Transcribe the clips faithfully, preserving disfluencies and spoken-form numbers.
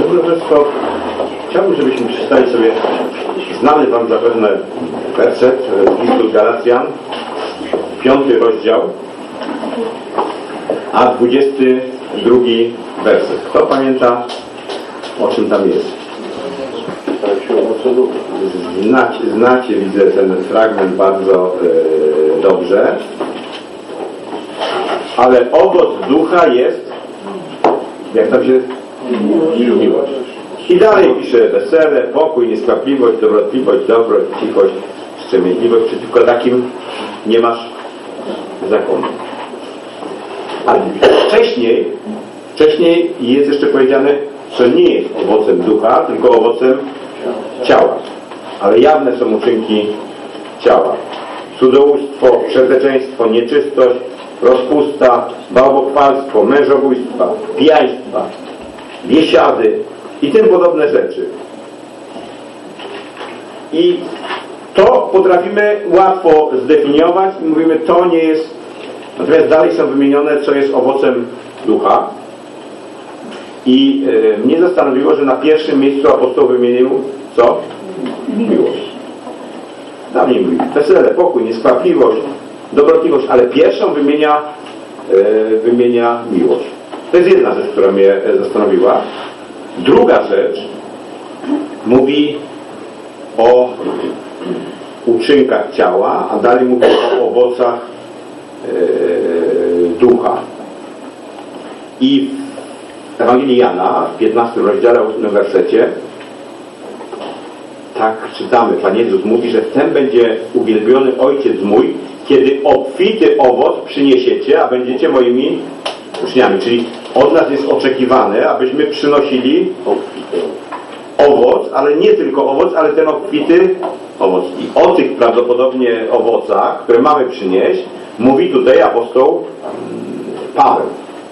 Towarzystwo, chciałbym, żebyśmy przeczytali sobie znany Wam zapewne werset z listu Galacjan, piąty rozdział, a dwudziesty drugi werset. Kto pamięta, o czym tam jest? Znacie, znacie widzę ten fragment bardzo e, dobrze. Ale owoc ducha jest, jak tam się miłość. I dalej pisze wesele, pokój, nieskłapliwość, dobrotliwość, dobroć, cichość, wstrzemięźliwość. Przeciwko takim nie masz zakonu. Ale wcześniej, wcześniej jest jeszcze powiedziane, że nie jest owocem ducha, tylko owocem ciała. Ale jawne są uczynki ciała. Cudzołóstwo, przezeczeństwo, nieczystość, rozpusta, bałwochwalstwo, mężobójstwa, pijaństwa, biesiady i tym podobne rzeczy. I to potrafimy łatwo zdefiniować i mówimy, to nie jest. Natomiast dalej są wymienione, co jest owocem ducha. I e, mnie zastanowiło, że na pierwszym miejscu apostoł wymienił co? Miłość. Dawniej mówił wesele, pokój, nieskłapliwość, dobrotliwość, ale pierwszą wymienia, e, wymienia miłość. To jest jedna rzecz, która mnie zastanowiła. Druga rzecz mówi o uczynkach ciała, a dalej mówi o owocach e, ducha. I w Ewangelii Jana w piętnastym rozdziale, ósmym wersecie tak czytamy. Pan Jezus mówi, że w tym będzie uwielbiony Ojciec mój, kiedy obfity owoc przyniesiecie, a będziecie moimi uczniami. Czyli od nas jest oczekiwane, abyśmy przynosili owoc, ale nie tylko owoc, ale ten obfity owoc. I o tych prawdopodobnie owocach, które mamy przynieść, mówi tutaj apostoł Paweł.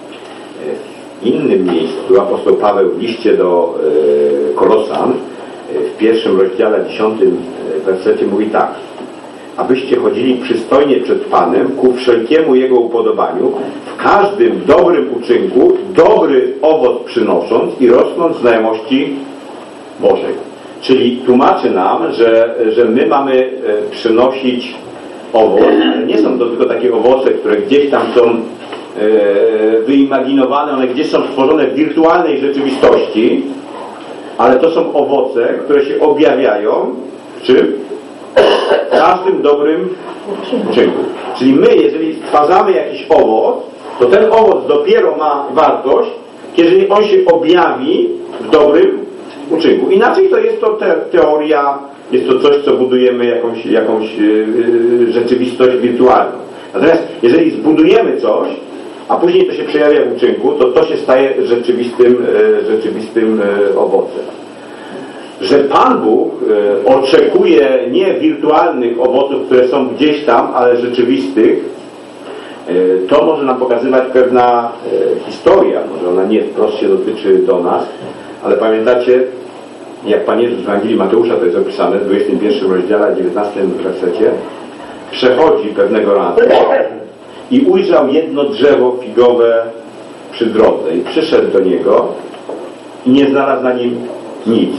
W innym miejscu apostoł Paweł w liście do Kolosan w pierwszym rozdziale, dziesiątym wersecie mówi tak: abyście chodzili przystojnie przed Panem ku wszelkiemu Jego upodobaniu, w każdym dobrym uczynku, dobry owoc przynosząc i rosnąc w znajomości Bożej. Czyli tłumaczy nam, że, że my mamy przynosić owoc. Nie są to tylko takie owoce, które gdzieś tam są wyimaginowane, one gdzieś są stworzone w wirtualnej rzeczywistości, ale to są owoce, które się objawiają w czym? W każdym dobrym uczynku. Czyli my, jeżeli stwarzamy jakiś owoc, to ten owoc dopiero ma wartość, kiedy on się objawi w dobrym uczynku. Inaczej to jest to te, teoria, jest to coś, co budujemy jakąś, jakąś yy, rzeczywistość wirtualną. Natomiast jeżeli zbudujemy coś, a później to się przejawia w uczynku, to to się staje rzeczywistym, yy, rzeczywistym yy, owocem. Że Pan Bóg yy, oczekuje nie wirtualnych owoców, które są gdzieś tam, ale rzeczywistych, yy, to może nam pokazywać pewna yy, historia. Może ona nie wprost się dotyczy do nas, ale pamiętacie, jak Pan Jezus w Ewangelii Mateusza, to jest opisane w dwudziestym pierwszym rozdziale, dziewiętnastym wersecie, przechodzi pewnego razu i ujrzał jedno drzewo figowe przy drodze i przyszedł do niego i nie znalazł na nim nic.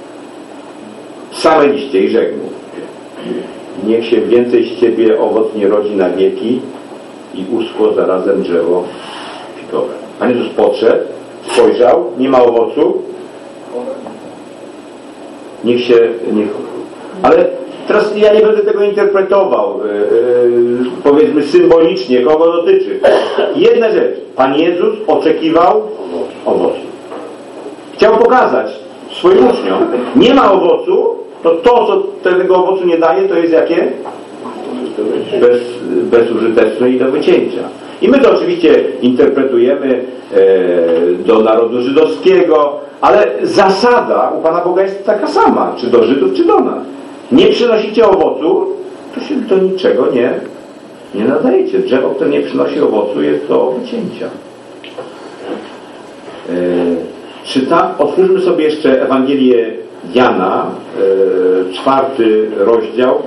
Same liście i rzekł mu: niech się więcej z Ciebie owoc nie rodzi na wieki, i uschło zarazem drzewo figowe. Pan Jezus podszedł, spojrzał, nie ma owocu, niech się, niech... Ale teraz ja nie będę tego interpretował, yy, powiedzmy symbolicznie, kogo dotyczy. Jedna rzecz, Pan Jezus oczekiwał owocu. Chciał pokazać swoim uczniom, nie ma owocu, to to, co tego owocu nie daje, to jest jakie? Bez, bezużyteczne i do wycięcia. I my to oczywiście interpretujemy e, do narodu żydowskiego, ale zasada u Pana Boga jest taka sama, czy do Żydów, czy do nas. Nie przynosicie owocu, to się do niczego nie, nie nadajecie. Drzewo, które nie przynosi owocu, jest do wycięcia. E, czyta, otwórzmy sobie jeszcze Ewangelię Jana, e, czwarty rozdział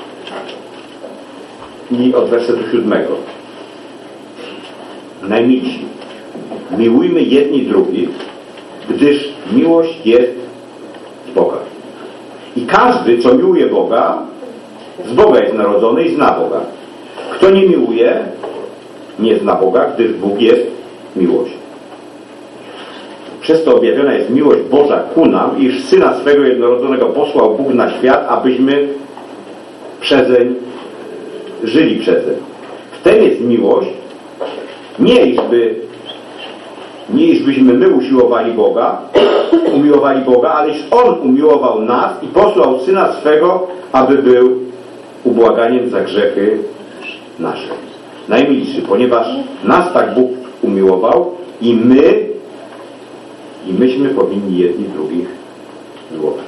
i od wersetu siódmego. Najmilsi, miłujmy jedni drugich, gdyż miłość jest z Boga. I każdy, co miłuje Boga, z Boga jest narodzony i zna Boga. Kto nie miłuje, nie zna Boga, gdyż Bóg jest miłość. Przez to objawiona jest miłość Boża ku nam, iż Syna swego jednorodzonego posłał Bóg na świat, abyśmy przezeń żyli przezeń. W tym jest miłość, nie iżby, nie iżbyśmy my usiłowali Boga, umiłowali Boga, ale iż On umiłował nas i posłał Syna swego, aby był ubłaganiem za grzechy nasze. Najmilszy, ponieważ nas tak Bóg umiłował i my i myśmy powinni jedni drugich miłować.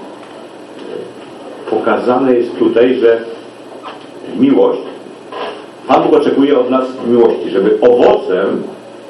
Pokazane jest tutaj, że miłość, Pan Bóg oczekuje od nas miłości, żeby owocem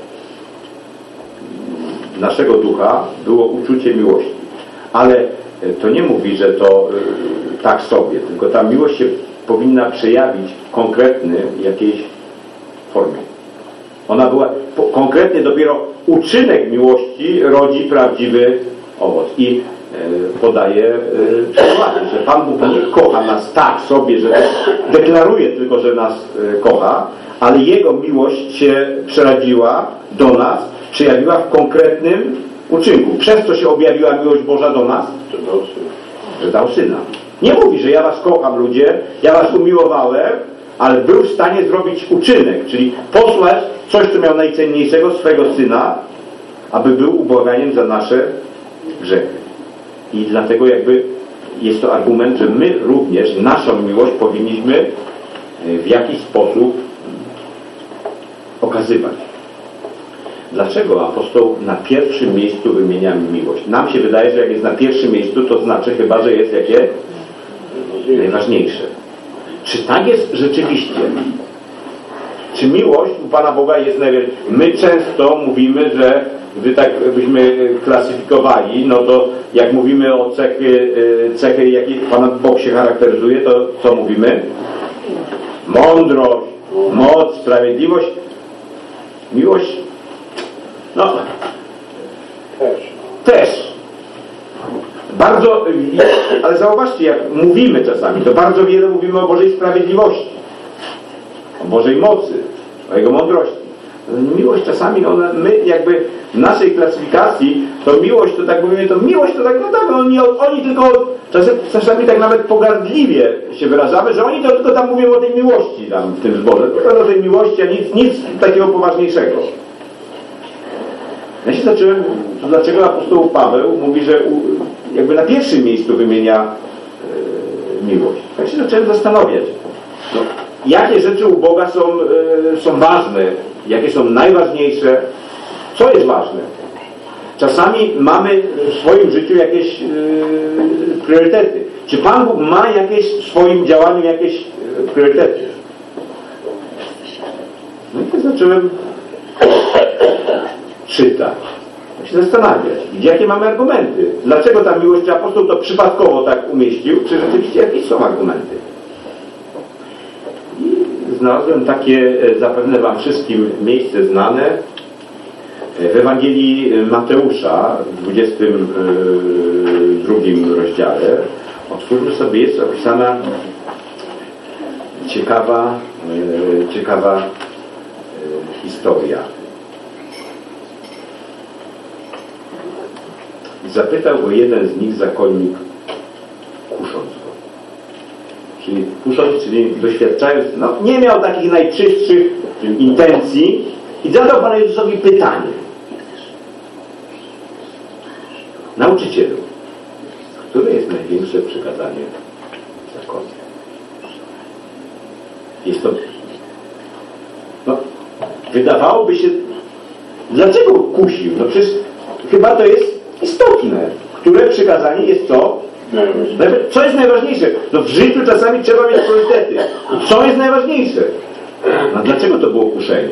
naszego ducha było uczucie miłości. Ale to nie mówi, że to tak sobie, tylko ta miłość się powinna przejawić w konkretnej jakiejś formie. Ona była, konkretnie dopiero uczynek miłości rodzi prawdziwy owoc. I e, podaje e, przykłady, że Pan Bóg nie kocha nas tak sobie, że deklaruje tylko, że nas e, kocha, ale Jego miłość się przeradziła do nas, przejawiła w konkretnym uczynku. Przez co się objawiła miłość Boża do nas? Że dał Syna. Nie mówi, że ja was kocham, ludzie, ja was umiłowałem, ale był w stanie zrobić uczynek, czyli posłać coś, co miał najcenniejszego, swego Syna, aby był ubłaganiem za nasze grzechy. I dlatego jakby jest to argument, że my również naszą miłość powinniśmy w jakiś sposób okazywać. Dlaczego apostoł na pierwszym miejscu wymienia miłość? Nam się wydaje, że jak jest na pierwszym miejscu, to znaczy chyba, że jest jakie? Najważniejsze. Czy tak jest rzeczywiście? Czy miłość u Pana Boga jest najważniejsza? My często mówimy, że gdy tak byśmy klasyfikowali, no to jak mówimy o cechy, cechy jakie Pan Bóg się charakteryzuje, to co mówimy? Mądrość, moc, sprawiedliwość, miłość. No, też. Też. Bardzo, ale zauważcie, jak mówimy czasami, to bardzo wiele mówimy o Bożej sprawiedliwości, o Bożej mocy, o Jego mądrości. Miłość czasami, ona, my jakby w naszej klasyfikacji, to miłość to tak mówimy, to miłość to tak, no tak, oni, oni tylko, czasami, czasami tak nawet pogardliwie się wyrażamy, że oni to tylko tam mówią o tej miłości tam w tym zborze, tylko o tej miłości, a nic, nic takiego poważniejszego. Ja się zacząłem, to dlaczego apostoł Paweł mówi, że u, jakby na pierwszym miejscu wymienia e, miłość. Tak się zacząłem zastanawiać. No, jakie rzeczy u Boga są, e, są ważne, jakie są najważniejsze, co jest ważne. Czasami mamy w swoim życiu jakieś e, priorytety. Czy Pan Bóg ma jakieś w swoim działaniu jakieś e, priorytety? No i tak zacząłem czytać, się zastanawiać, gdzie jakie mamy argumenty. Dlaczego ta miłość, czy apostoł to przypadkowo tak umieścił, czy rzeczywiście jakieś są argumenty. I znalazłem takie, zapewne wam wszystkim, miejsce znane w Ewangelii Mateusza w dwudziestym drugim rozdziale. Otwórzmy sobie, jest opisana ciekawa, ciekawa historia. Zapytał go jeden z nich, zakonnik, kusząc go. Czyli kusząc, czyli doświadczając, no nie miał takich najczystszych intencji i zadał Panu Jezusowi pytanie. Nauczycielu, które jest największe przykazanie w zakonie? Jest to, no, wydawałoby się, dlaczego kusił? No przecież chyba to jest istotne. Które przykazanie jest co? Co jest najważniejsze? No w życiu czasami trzeba mieć priorytety. Co jest najważniejsze? No dlaczego to było kuszenie?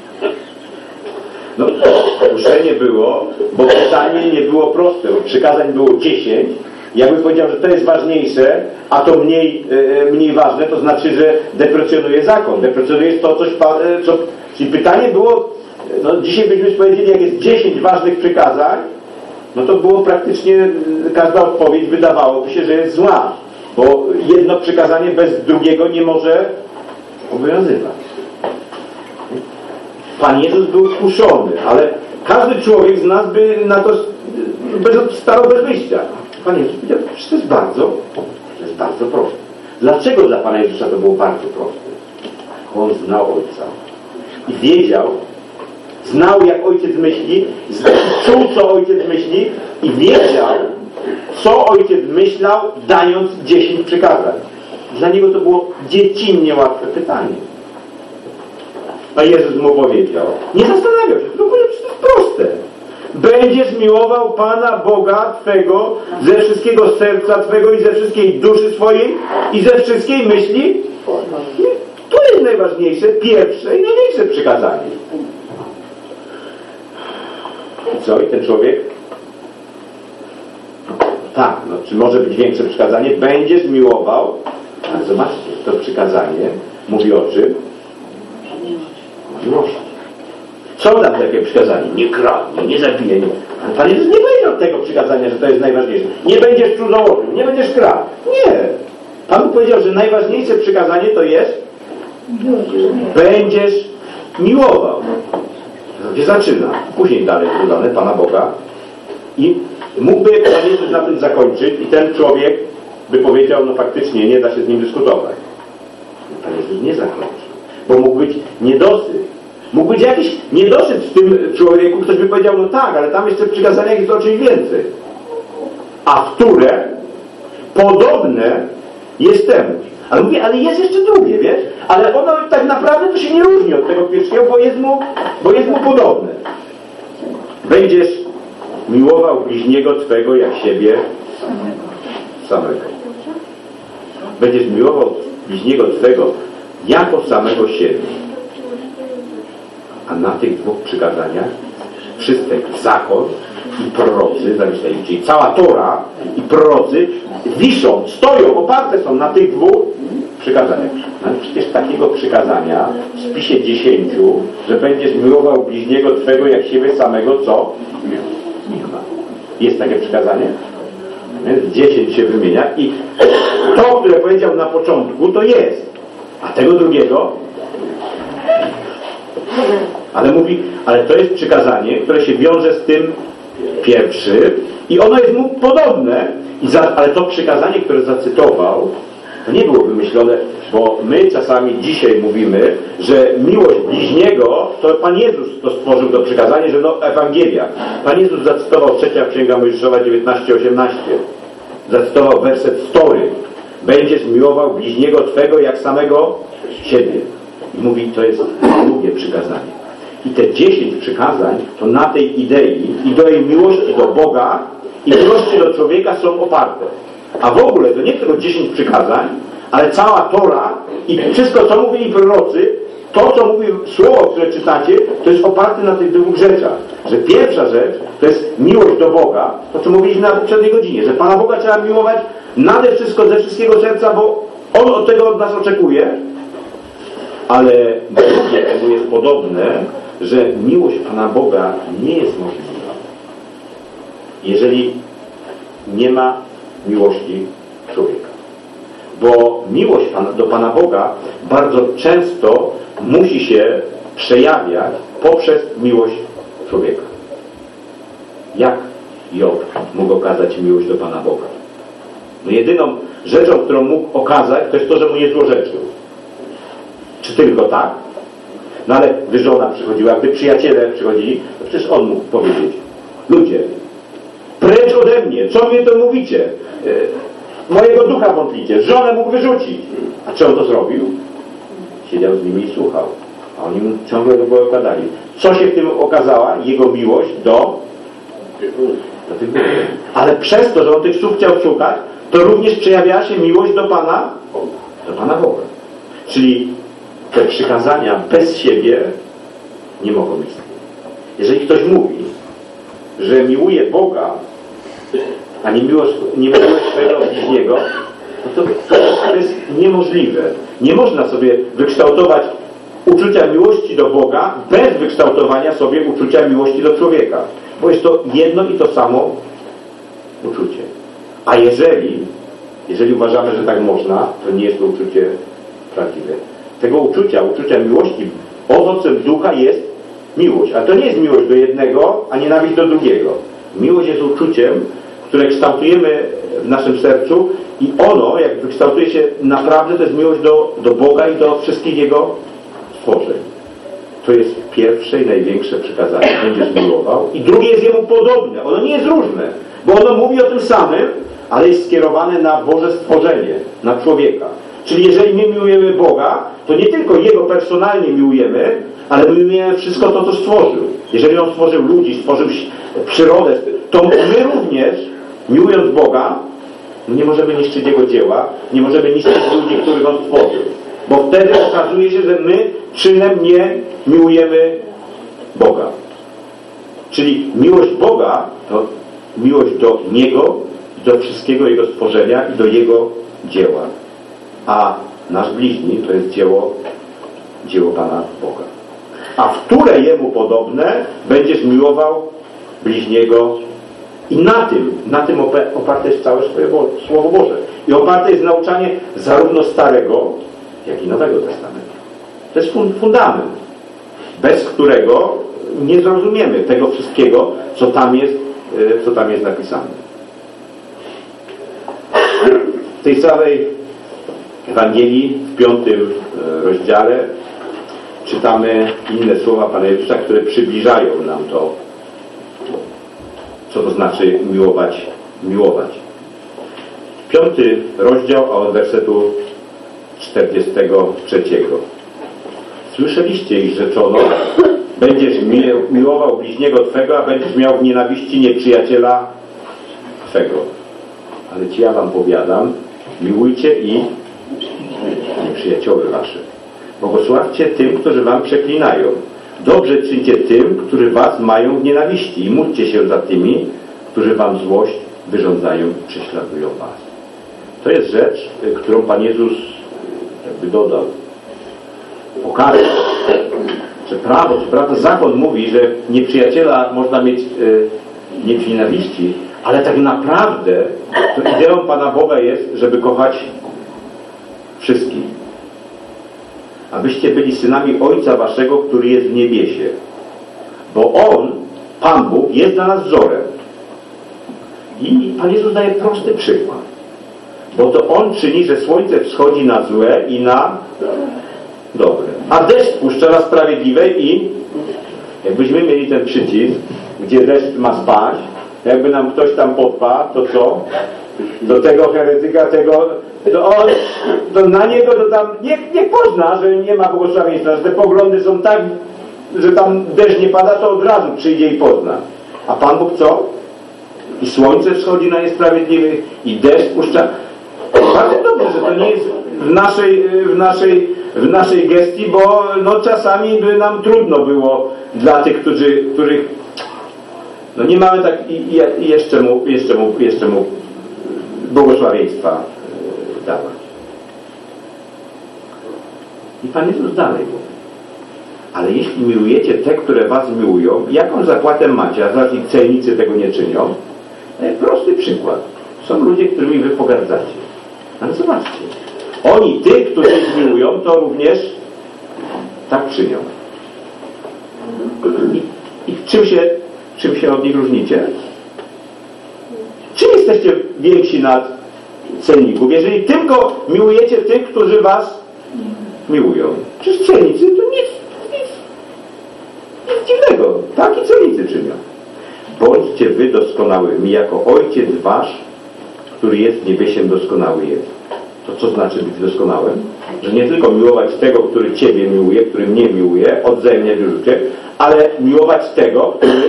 No kuszenie było, bo pytanie nie było proste. Przykazań było dziesięć. Jakby powiedział, że to jest ważniejsze, a to mniej, e, mniej ważne, to znaczy, że deprecjonuje zakon. Deprecjonuje to coś, co... Czyli pytanie było, no dzisiaj byśmy powiedzieli, jak jest dziesięć ważnych przykazań, no to było praktycznie, każda odpowiedź wydawałoby się, że jest zła, bo jedno przykazanie bez drugiego nie może obowiązywać. Pan Jezus był kuszony, ale każdy człowiek z nas by na to bez, starał bez wyjścia. Pan Jezus powiedział, że to jest bardzo, to jest bardzo proste. Dlaczego dla Pana Jezusa to było bardzo proste? Bo On znał Ojca i wiedział, znał jak Ojciec myśli, czuł co Ojciec myśli i wiedział, co Ojciec myślał, dając dziesięć przykazań. Dla Niego to było dziecinnie łatwe pytanie. A Jezus mu powiedział, nie zastanawiał się, to jest proste. Będziesz miłował Pana Boga Twego ze wszystkiego serca Twego i ze wszystkiej duszy swojej i ze wszystkiej myśli. To jest najważniejsze, pierwsze i największe przykazanie. I co? I ten człowiek? Tak, no, czy może być większe przykazanie? Będziesz miłował, ale zobaczcie, to przykazanie mówi o czym? O miłości. Co nam takie przykazanie? Nie kradnij, nie zabijaj. Ale Pan Jezus nie powiedział tego przykazania, że to jest najważniejsze. Nie będziesz cudzołożył, nie będziesz kradł. Nie. Pan powiedział, że najważniejsze przykazanie to jest będziesz miłował. Gdzie zaczyna? Później dalej dodane Pana Boga. I mógłby Pan Jezus na tym zakończyć i ten człowiek by powiedział, no faktycznie nie da się z nim dyskutować. Pan Jezus nie zakończył. Bo mógł być niedosyt. Mógł być jakiś niedosyt w tym człowieku, ktoś by powiedział, no tak, ale tam jeszcze w przykazaniach jest o czymś więcej. A które podobne jest temu. Ale mówię, ale jest jeszcze drugie, wiesz? Ale ono tak naprawdę to się nie różni od tego pierwszego, bo jest mu, bo jest mu podobne. Będziesz miłował bliźniego Twego jak siebie samego. Będziesz miłował bliźniego Twego jako samego siebie. A na tych dwóch przykazaniach wszystkie zakon i prorocy, czyli cała Tora i prorocy wiszą, stoją, oparte są na tych dwóch przykazaniach. No ale przecież takiego przykazania w spisie dziesięciu, że będziesz miłował bliźniego Twego jak siebie samego, co? Nie ma. Jest takie przykazanie? Więc dziesięć się wymienia i to, które powiedział na początku, to jest. A tego drugiego? Ale mówi, ale to jest przykazanie, które się wiąże z tym pierwszym i ono jest mu podobne, i za, ale to przykazanie, które zacytował, to nie było wymyślone, bo my czasami dzisiaj mówimy, że miłość bliźniego, to Pan Jezus to stworzył to przykazanie, że no Ewangelia. Pan Jezus zacytował trzecia Księga Mojżeszowa dziewiętnaście osiemnaście. Zacytował werset story. Będziesz miłował bliźniego Twego jak samego siebie. I mówi, to jest drugie przykazanie. I te dziesięć przykazań to na tej idei, idei miłości do Boga i miłości do człowieka są oparte. A w ogóle to nie tylko dziesięć przykazań, ale cała Tora i wszystko, co mówili prorocy, to, co mówi słowo, które czytacie, to jest oparte na tych dwóch rzeczach. Że pierwsza rzecz to jest miłość do Boga, to co mówiliśmy na poprzedniej godzinie, że Pana Boga trzeba miłować nade wszystko, ze wszystkiego serca, bo On od tego od nas oczekuje. Ale drugie temu jest podobne, że miłość Pana Boga nie jest możliwa, jeżeli nie ma miłości człowieka. Bo miłość do Pana Boga bardzo często musi się przejawiać poprzez miłość człowieka. Jak Job mógł okazać miłość do Pana Boga? No jedyną rzeczą, którą mógł okazać, to jest to, że mu nie złorzeczył. Czy tylko tak? No ale gdy żona przychodziła, gdy przyjaciele przychodzili, to przecież on mógł powiedzieć: ludzie, precz ode mnie, co mnie to mówicie? E, mojego ducha wątplicie, żonę mógł wyrzucić. A czy on to zrobił? Siedział z nimi i słuchał. A oni mu ciągle do głowy okładali. Co się w tym okazała? Jego miłość do, do tych ludzi. Ale przez to, że on tych słów chciał słuchać, to również przejawiała się miłość do Pana, do Pana Boga. Czyli te przykazania bez siebie nie mogą istnieć. Jeżeli ktoś mówi, że miłuje Boga, a nie miłuje, nie miłuje swojego bliźniego, no to, to jest niemożliwe. Nie można sobie wykształtować uczucia miłości do Boga bez wykształtowania sobie uczucia miłości do człowieka. Bo jest to jedno i to samo uczucie. A jeżeli, jeżeli uważamy, że tak można, to nie jest to uczucie prawdziwe. Tego uczucia, uczucia miłości, owocem ducha jest miłość. A to nie jest miłość do jednego, a nienawiść do drugiego. Miłość jest uczuciem, które kształtujemy w naszym sercu i ono, jak wykształtuje się naprawdę, to jest miłość do, do Boga i do wszystkich Jego stworzeń. To jest pierwsze i największe przykazanie. Będziesz miłował. I drugie jest Jemu podobne. Ono nie jest różne, bo ono mówi o tym samym, ale jest skierowane na Boże stworzenie, na człowieka. Czyli jeżeli my miłujemy Boga, to nie tylko Jego personalnie miłujemy, ale miłujemy wszystko to, co stworzył. Jeżeli On stworzył ludzi, stworzył przyrodę, to my również, miłując Boga, nie możemy niszczyć Jego dzieła, nie możemy niszczyć ludzi, których On stworzył. Bo wtedy okazuje się, że my czynem nie miłujemy Boga. Czyli miłość Boga to miłość do Niego, do wszystkiego Jego stworzenia i do Jego dzieła. A nasz bliźni to jest dzieło, dzieło Pana Boga. A w które Jemu podobne będziesz miłował bliźniego i na tym, na tym oparte jest całe Słowo Boże. I oparte jest nauczanie zarówno Starego, jak i Nowego Testamentu. To jest fundament, bez którego nie zrozumiemy tego wszystkiego, co tam jest, co tam jest napisane. W tej samej Ewangelii, w piątym rozdziale, czytamy inne słowa Pana Jezusa, które przybliżają nam to, co to znaczy miłować, miłować. Piąty rozdział, a od wersetu czterdziestego trzeciego. Słyszeliście, iż rzeczono, będziesz miłował bliźniego Twego, a będziesz miał w nienawiści nieprzyjaciela Twego. Ale Ci ja Wam powiadam, miłujcie i nieprzyjacioły Wasze. Błogosławcie tym, którzy Wam przeklinają. Dobrze czyńcie tym, którzy Was mają w nienawiści i módlcie się za tymi, którzy Wam złość wyrządzają i prześladują Was. To jest rzecz, którą Pan Jezus jakby dodał. Pokazał, że prawo, że prawda, zakon mówi, że nieprzyjaciela można mieć yy, nie w nienawiści, ale tak naprawdę to ideą Pana Boga jest, żeby kochać wszystkich. Abyście byli synami Ojca Waszego, który jest w niebiesie. Bo On, Pan Bóg, jest dla nas wzorem. I Pan Jezus daje prosty przykład. Bo to On czyni, że słońce wschodzi na złe i na dobre. A deszcz puszcza na sprawiedliwe i jakbyśmy mieli ten przycisk, gdzie deszcz ma spać, jakby nam ktoś tam podpadł, to co? Do tego heretyka, tego, to on, to na niego to tam, niech, niech pozna, że nie ma błogosławieństwa, że te poglądy są tak, że tam deszcz nie pada, to od razu przyjdzie i pozna. A Pan Bóg co? I słońce wschodzi na niesprawiedliwych, i deszcz puszcza. Bardzo dobrze, że to nie jest w naszej, w naszej, w naszej gestii, bo no czasami by nam trudno było dla tych, którzy, których no nie mamy tak i, i jeszcze mu, jeszcze mu, jeszcze mu błogosławieństwa dawać. I Pan Jezus dalej mówi. Ale jeśli miłujecie te, które was miłują, jaką zapłatę macie, a zaś celnicy tego nie czynią? Prosty przykład. Są ludzie, którymi wy pogardzacie. Ale zobaczcie. Oni, tych, którzy ich miłują, to również tak czynią. I, i czym się, czym się od nich różnicie? Czym jesteście więksi nad celników? Jeżeli tylko miłujecie tych, którzy was miłują. Przecież celnicy to nic, nic, nic dziwnego. Tak i celnicy czynią. Bądźcie wy doskonałymi, jako Ojciec wasz, który jest w niebiesiem, doskonały jest. To co znaczy być doskonałym? Że nie tylko miłować tego, który ciebie miłuje, który mnie miłuje, odzajemnie wyrzucie, ale miłować tego, który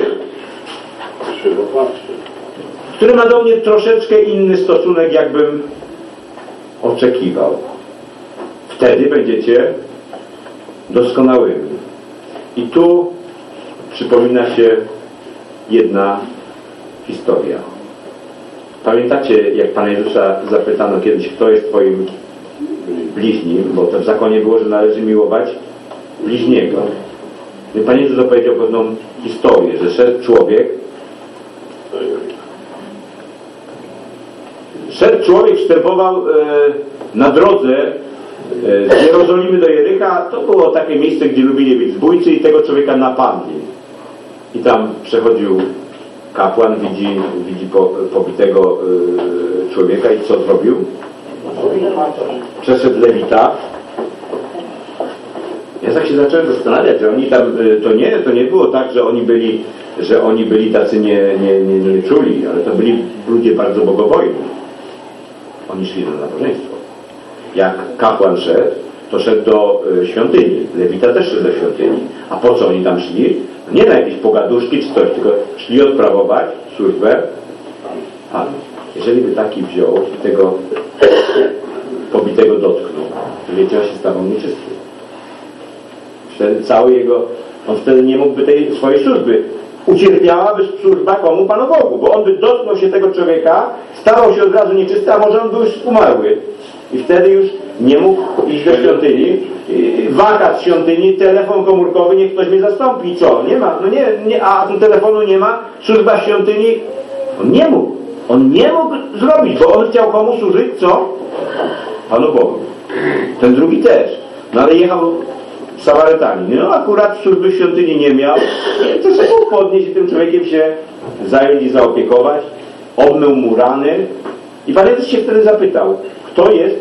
który ma do mnie troszeczkę inny stosunek, jakbym oczekiwał. Wtedy będziecie doskonałymi. I tu przypomina się jedna historia. Pamiętacie, jak Pana Jezusa zapytano kiedyś, kto jest twoim bliźnim, bo to w zakonie było, że należy miłować bliźniego. I Pan Jezus opowiedział pewną historię, że szedł człowiek szedł człowiek, wstępował e, na drodze e, z Jerozolimy do Jericha. To było takie miejsce, gdzie lubili być zbójcy i tego człowieka napadli. I tam przechodził kapłan, widzi, widzi po, pobitego e, człowieka i co zrobił? Przeszedł Lewita. Ja tak się zacząłem zastanawiać, że oni tam, to nie, to nie było tak, że oni byli, że oni byli tacy nie, nie, nie, nie czuli, ale to byli ludzie bardzo bogobojni. Oni szli na nabożeństwo. Jak kapłan szedł, to szedł do y, świątyni. Lewita też szedł do świątyni. A po co oni tam szli? Nie na jakieś pogaduszki czy coś, tylko szli odprawować służbę Panu. Jeżeli by taki wziął i tego pobitego dotknął, to wiecie, on się stawał nieczysty. Wtedy cały jego, on wtedy nie mógłby tej swojej służby. Ucierpiałaby służba komu? Panu Bogu, bo on by dotknął się tego człowieka, stawał się od razu nieczysty, a może on był już umarły. I wtedy już nie mógł iść do świątyni, wakat w świątyni, telefon komórkowy, niech ktoś mnie zastąpi. Co? Nie ma, no nie, nie, a tu telefonu nie ma, służba w świątyni, on nie mógł. On nie mógł zrobić, bo on chciał komu służyć? Co? Panu Bogu. Ten drugi też. No ale jechał Samarytanin. No akurat służby w świątyni nie miał. To się mógł podnieść i tym człowiekiem się zająć i zaopiekować. Obmył mu rany. I Pan Jezus się wtedy zapytał, kto jest?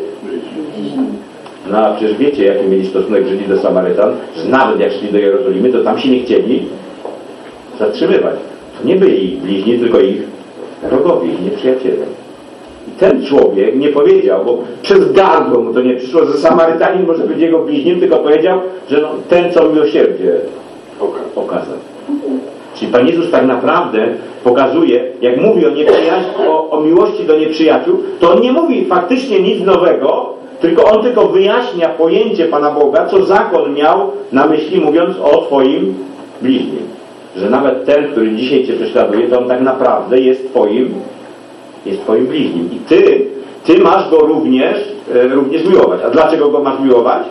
No a przecież wiecie, jaki mieli stosunek Żydzi do Samarytan, że nawet jak szli do Jerozolimy, to tam się nie chcieli zatrzymywać. To nie byli ich bliźni, tylko ich wrogowie, ich nieprzyjaciele. I ten człowiek nie powiedział, bo przez gardło mu to nie przyszło, że Samarytanin może być jego bliźnim, tylko powiedział, że no, ten, co miłosierdzie okazał. Czyli Pan Jezus tak naprawdę pokazuje, jak mówi o, o, o miłości do nieprzyjaciół, to On nie mówi faktycznie nic nowego, tylko On tylko wyjaśnia pojęcie Pana Boga, co zakon miał na myśli, mówiąc o Twoim bliźnim. Że nawet ten, który dzisiaj Cię prześladuje, to on tak naprawdę jest Twoim jest Twoim bliźnim. I Ty, Ty masz go również, e, również miłować. A dlaczego go masz miłować?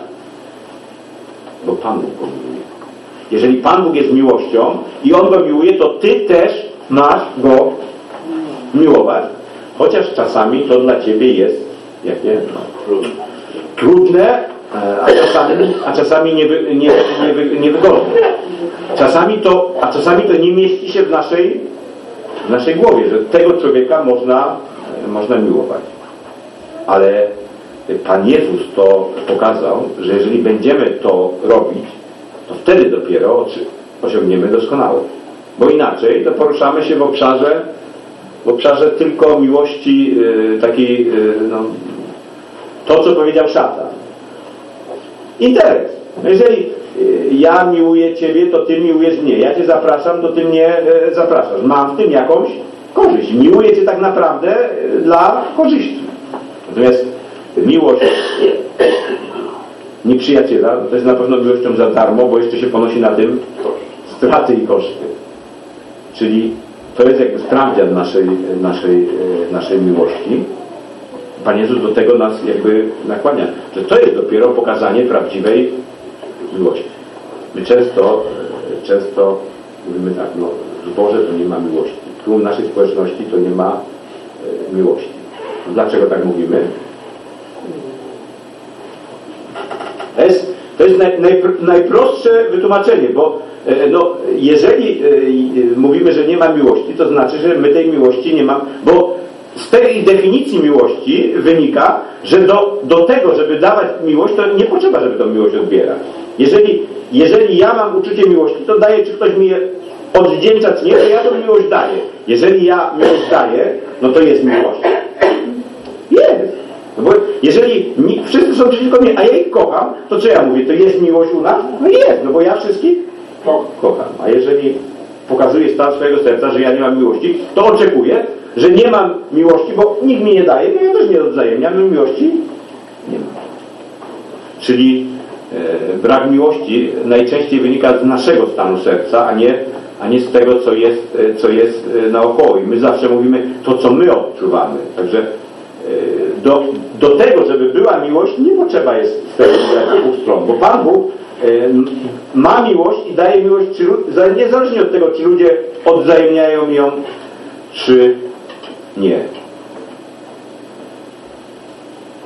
Bo Pan Bóg go miłuje. Jeżeli Pan Bóg jest miłością i On go miłuje, to Ty też masz go miłować. Chociaż czasami to dla Ciebie jest jakie? No, trudne, a czasami, a czasami niewy, nie, niewy, niewygodne. Czasami to, a czasami to nie mieści się w naszej, w naszej głowie, że tego człowieka można, można miłować. Ale Pan Jezus to pokazał, że jeżeli będziemy to robić, to wtedy dopiero osiągniemy doskonałość. Bo inaczej to poruszamy się w obszarze, w obszarze tylko miłości yy, takiej, yy, no, to co powiedział szatan. Interes. No jeżeli ja miłuję Ciebie, to Ty miłujesz mnie. Ja Cię zapraszam, to Ty mnie e, zapraszasz. Mam w tym jakąś korzyść. Miłuję Cię tak naprawdę dla korzyści. Natomiast miłość nieprzyjaciela to jest na pewno miłością za darmo, bo jeszcze się ponosi na tym straty i koszty. Czyli to jest jakby sprawdzian naszej, naszej, naszej miłości. Pan Jezus do tego nas jakby nakłania, że to jest dopiero pokazanie prawdziwej miłości. My często, często mówimy tak, no w Boże to nie ma miłości. Tu w naszej społeczności to nie ma e, miłości. No, dlaczego tak mówimy? To jest, to jest naj, naj, najprostsze wytłumaczenie, bo e, no, jeżeli e, mówimy, że nie ma miłości, to znaczy, że my tej miłości nie mamy, bo z tej definicji miłości wynika, że do, do tego, żeby dawać miłość, to nie potrzeba, żeby tą miłość odbierać. Jeżeli, jeżeli ja mam uczucie miłości, to daję, czy ktoś mi je odwdzięcza, czy nie, to ja tą miłość daję. Jeżeli ja miłość daję, no to jest miłość. Jest. No bo jeżeli ni, wszyscy są przeciwko mnie, a ja ich kocham, to co ja mówię? To jest miłość u nas? No jest, no bo ja wszystkich kocham. A jeżeli pokazuję stan swojego serca, że ja nie mam miłości, to oczekuję, że nie mam miłości, bo nikt mi nie daje, no ja też nie odwzajemniam, miłości nie mam. Czyli e, brak miłości najczęściej wynika z naszego stanu serca, a nie, a nie z tego, co jest, co jest naokoło. I my zawsze mówimy to, co my odczuwamy. Także e, do, do tego, żeby była miłość, nie potrzeba jest z tego dwóch stron, bo Pan Bóg e, ma miłość i daje miłość, czy, niezależnie od tego, czy ludzie odwzajemniają ją, czy nie.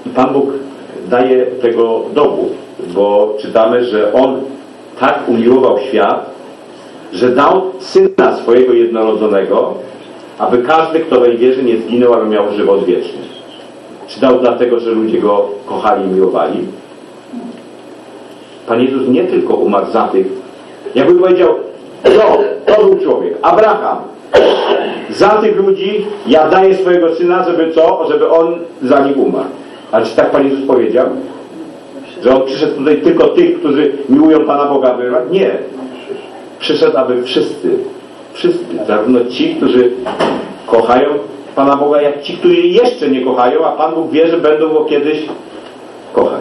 I Pan Bóg daje tego dowód, bo czytamy, że On tak umiłował świat, że dał Syna swojego jednorodzonego, aby każdy, kto we wierzy, nie zginął, ale miał żywot wieczny. Czy dał dlatego, że ludzie Go kochali i miłowali? Pan Jezus nie tylko umarł za tych, jakby powiedział, no, to był człowiek, Abraham. Za tych ludzi ja daję swojego Syna, żeby co? Żeby On za nich umarł. Ale czy tak Pan Jezus powiedział? Że On przyszedł tutaj tylko tych, którzy miłują Pana Boga wyrwać? Nie. Przyszedł, aby wszyscy, wszyscy, zarówno ci, którzy kochają Pana Boga, jak ci, którzy jeszcze nie kochają, a Pan Bóg wie, że będą Go kiedyś kochać.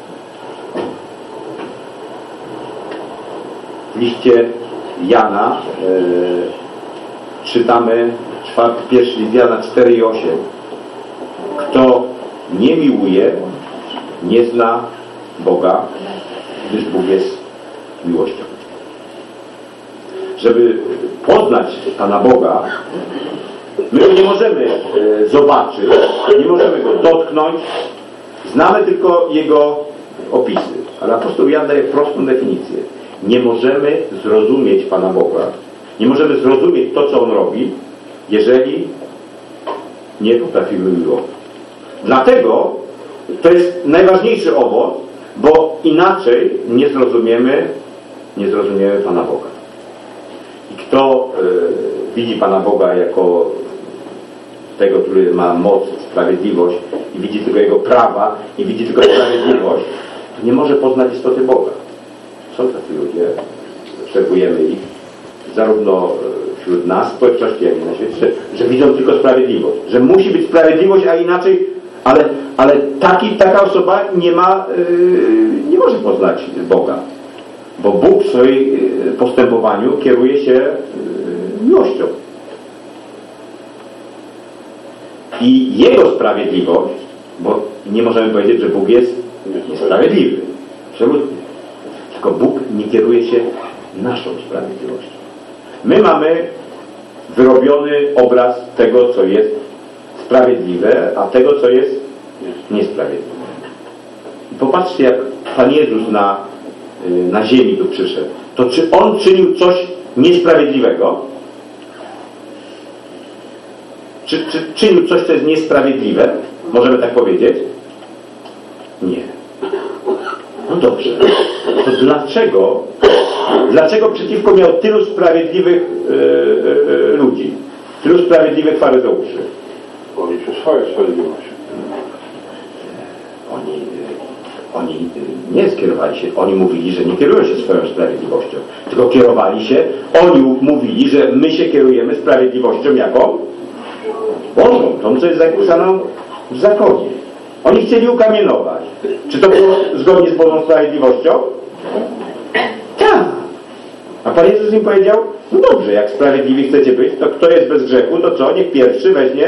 W liście Jana e, czytamy czwarty, pierwszy list Jana cztery i osiem. Kto nie miłuje, nie zna Boga, gdyż Bóg jest miłością. Żeby poznać Pana Boga, my go nie możemy e, zobaczyć, nie możemy go dotknąć, znamy tylko Jego opisy. Ale apostoł Jan daje prostą definicję. Nie możemy zrozumieć Pana Boga, nie możemy zrozumieć to, co On robi, jeżeli nie potrafimy miłować. Dlatego to jest najważniejszy owoc, bo inaczej nie zrozumiemy, nie zrozumiemy Pana Boga. I kto y, widzi Pana Boga jako tego, który ma moc, sprawiedliwość i widzi tylko Jego prawa i widzi tylko sprawiedliwość, to nie może poznać istoty Boga. Są tacy ludzie, obserwujemy ich, zarówno wśród nas, w społeczności, jak i na świecie, że, że widzą tylko sprawiedliwość. Że musi być sprawiedliwość, a inaczej, ale, ale taki, taka osoba nie ma, yy, nie może poznać Boga. Bo Bóg w swoim postępowaniu kieruje się yy, miłością. I Jego sprawiedliwość, bo nie możemy powiedzieć, że Bóg jest niesprawiedliwy. Absolutnie. Tylko Bóg nie kieruje się naszą sprawiedliwością. My mamy wyrobiony obraz tego, co jest sprawiedliwe, a tego, co jest niesprawiedliwe. I popatrzcie, jak Pan Jezus na, na ziemi tu przyszedł. To czy On czynił coś niesprawiedliwego? Czy, czy czynił coś, co jest niesprawiedliwe? Możemy tak powiedzieć? Nie. No dobrze. To dlaczego dlaczego przeciwko miał tylu sprawiedliwych yy, yy, ludzi? Tylu sprawiedliwych faryzeuszy? Oni się swoje sprawiedliwość. Oni, yy, oni yy, nie skierowali się, oni mówili, że nie kierują się swoją sprawiedliwością, tylko kierowali się, oni mówili, że my się kierujemy sprawiedliwością jaką? Bożą, tą, co jest zapisaną w zakonie. Oni chcieli ukamienować. Czy to było zgodnie z Bożą sprawiedliwością? Tak. A Pan Jezus im powiedział, no dobrze, jak sprawiedliwi chcecie być, to kto jest bez grzechu, to co? Niech pierwszy weźmie.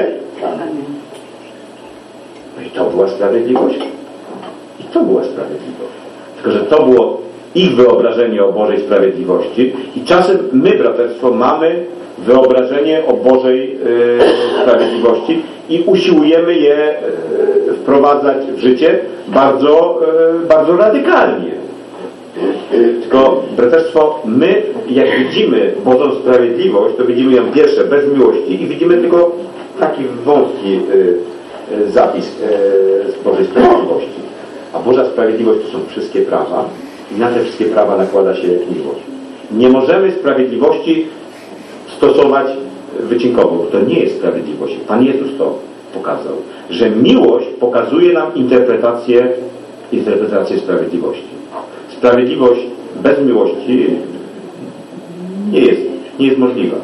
No i to była sprawiedliwość. I to była sprawiedliwość. Tylko, że to było ich wyobrażenie o Bożej sprawiedliwości i czasem my, braterstwo, mamy wyobrażenie o Bożej e, sprawiedliwości i usiłujemy je e, wprowadzać w życie bardzo, e, bardzo radykalnie. Tylko, braterstwo, my jak widzimy Bożą sprawiedliwość, to widzimy ją pierwsze bez miłości i widzimy tylko taki wąski e, e, zapis e, z Bożej sprawiedliwości. A Boża sprawiedliwość to są wszystkie prawa i na te wszystkie prawa nakłada się miłość. Nie możemy sprawiedliwości stosować wycinkowo, bo to nie jest sprawiedliwość. Pan Jezus to pokazał, że miłość pokazuje nam interpretację, interpretację sprawiedliwości. Sprawiedliwość bez miłości nie jest, nie jest możliwa.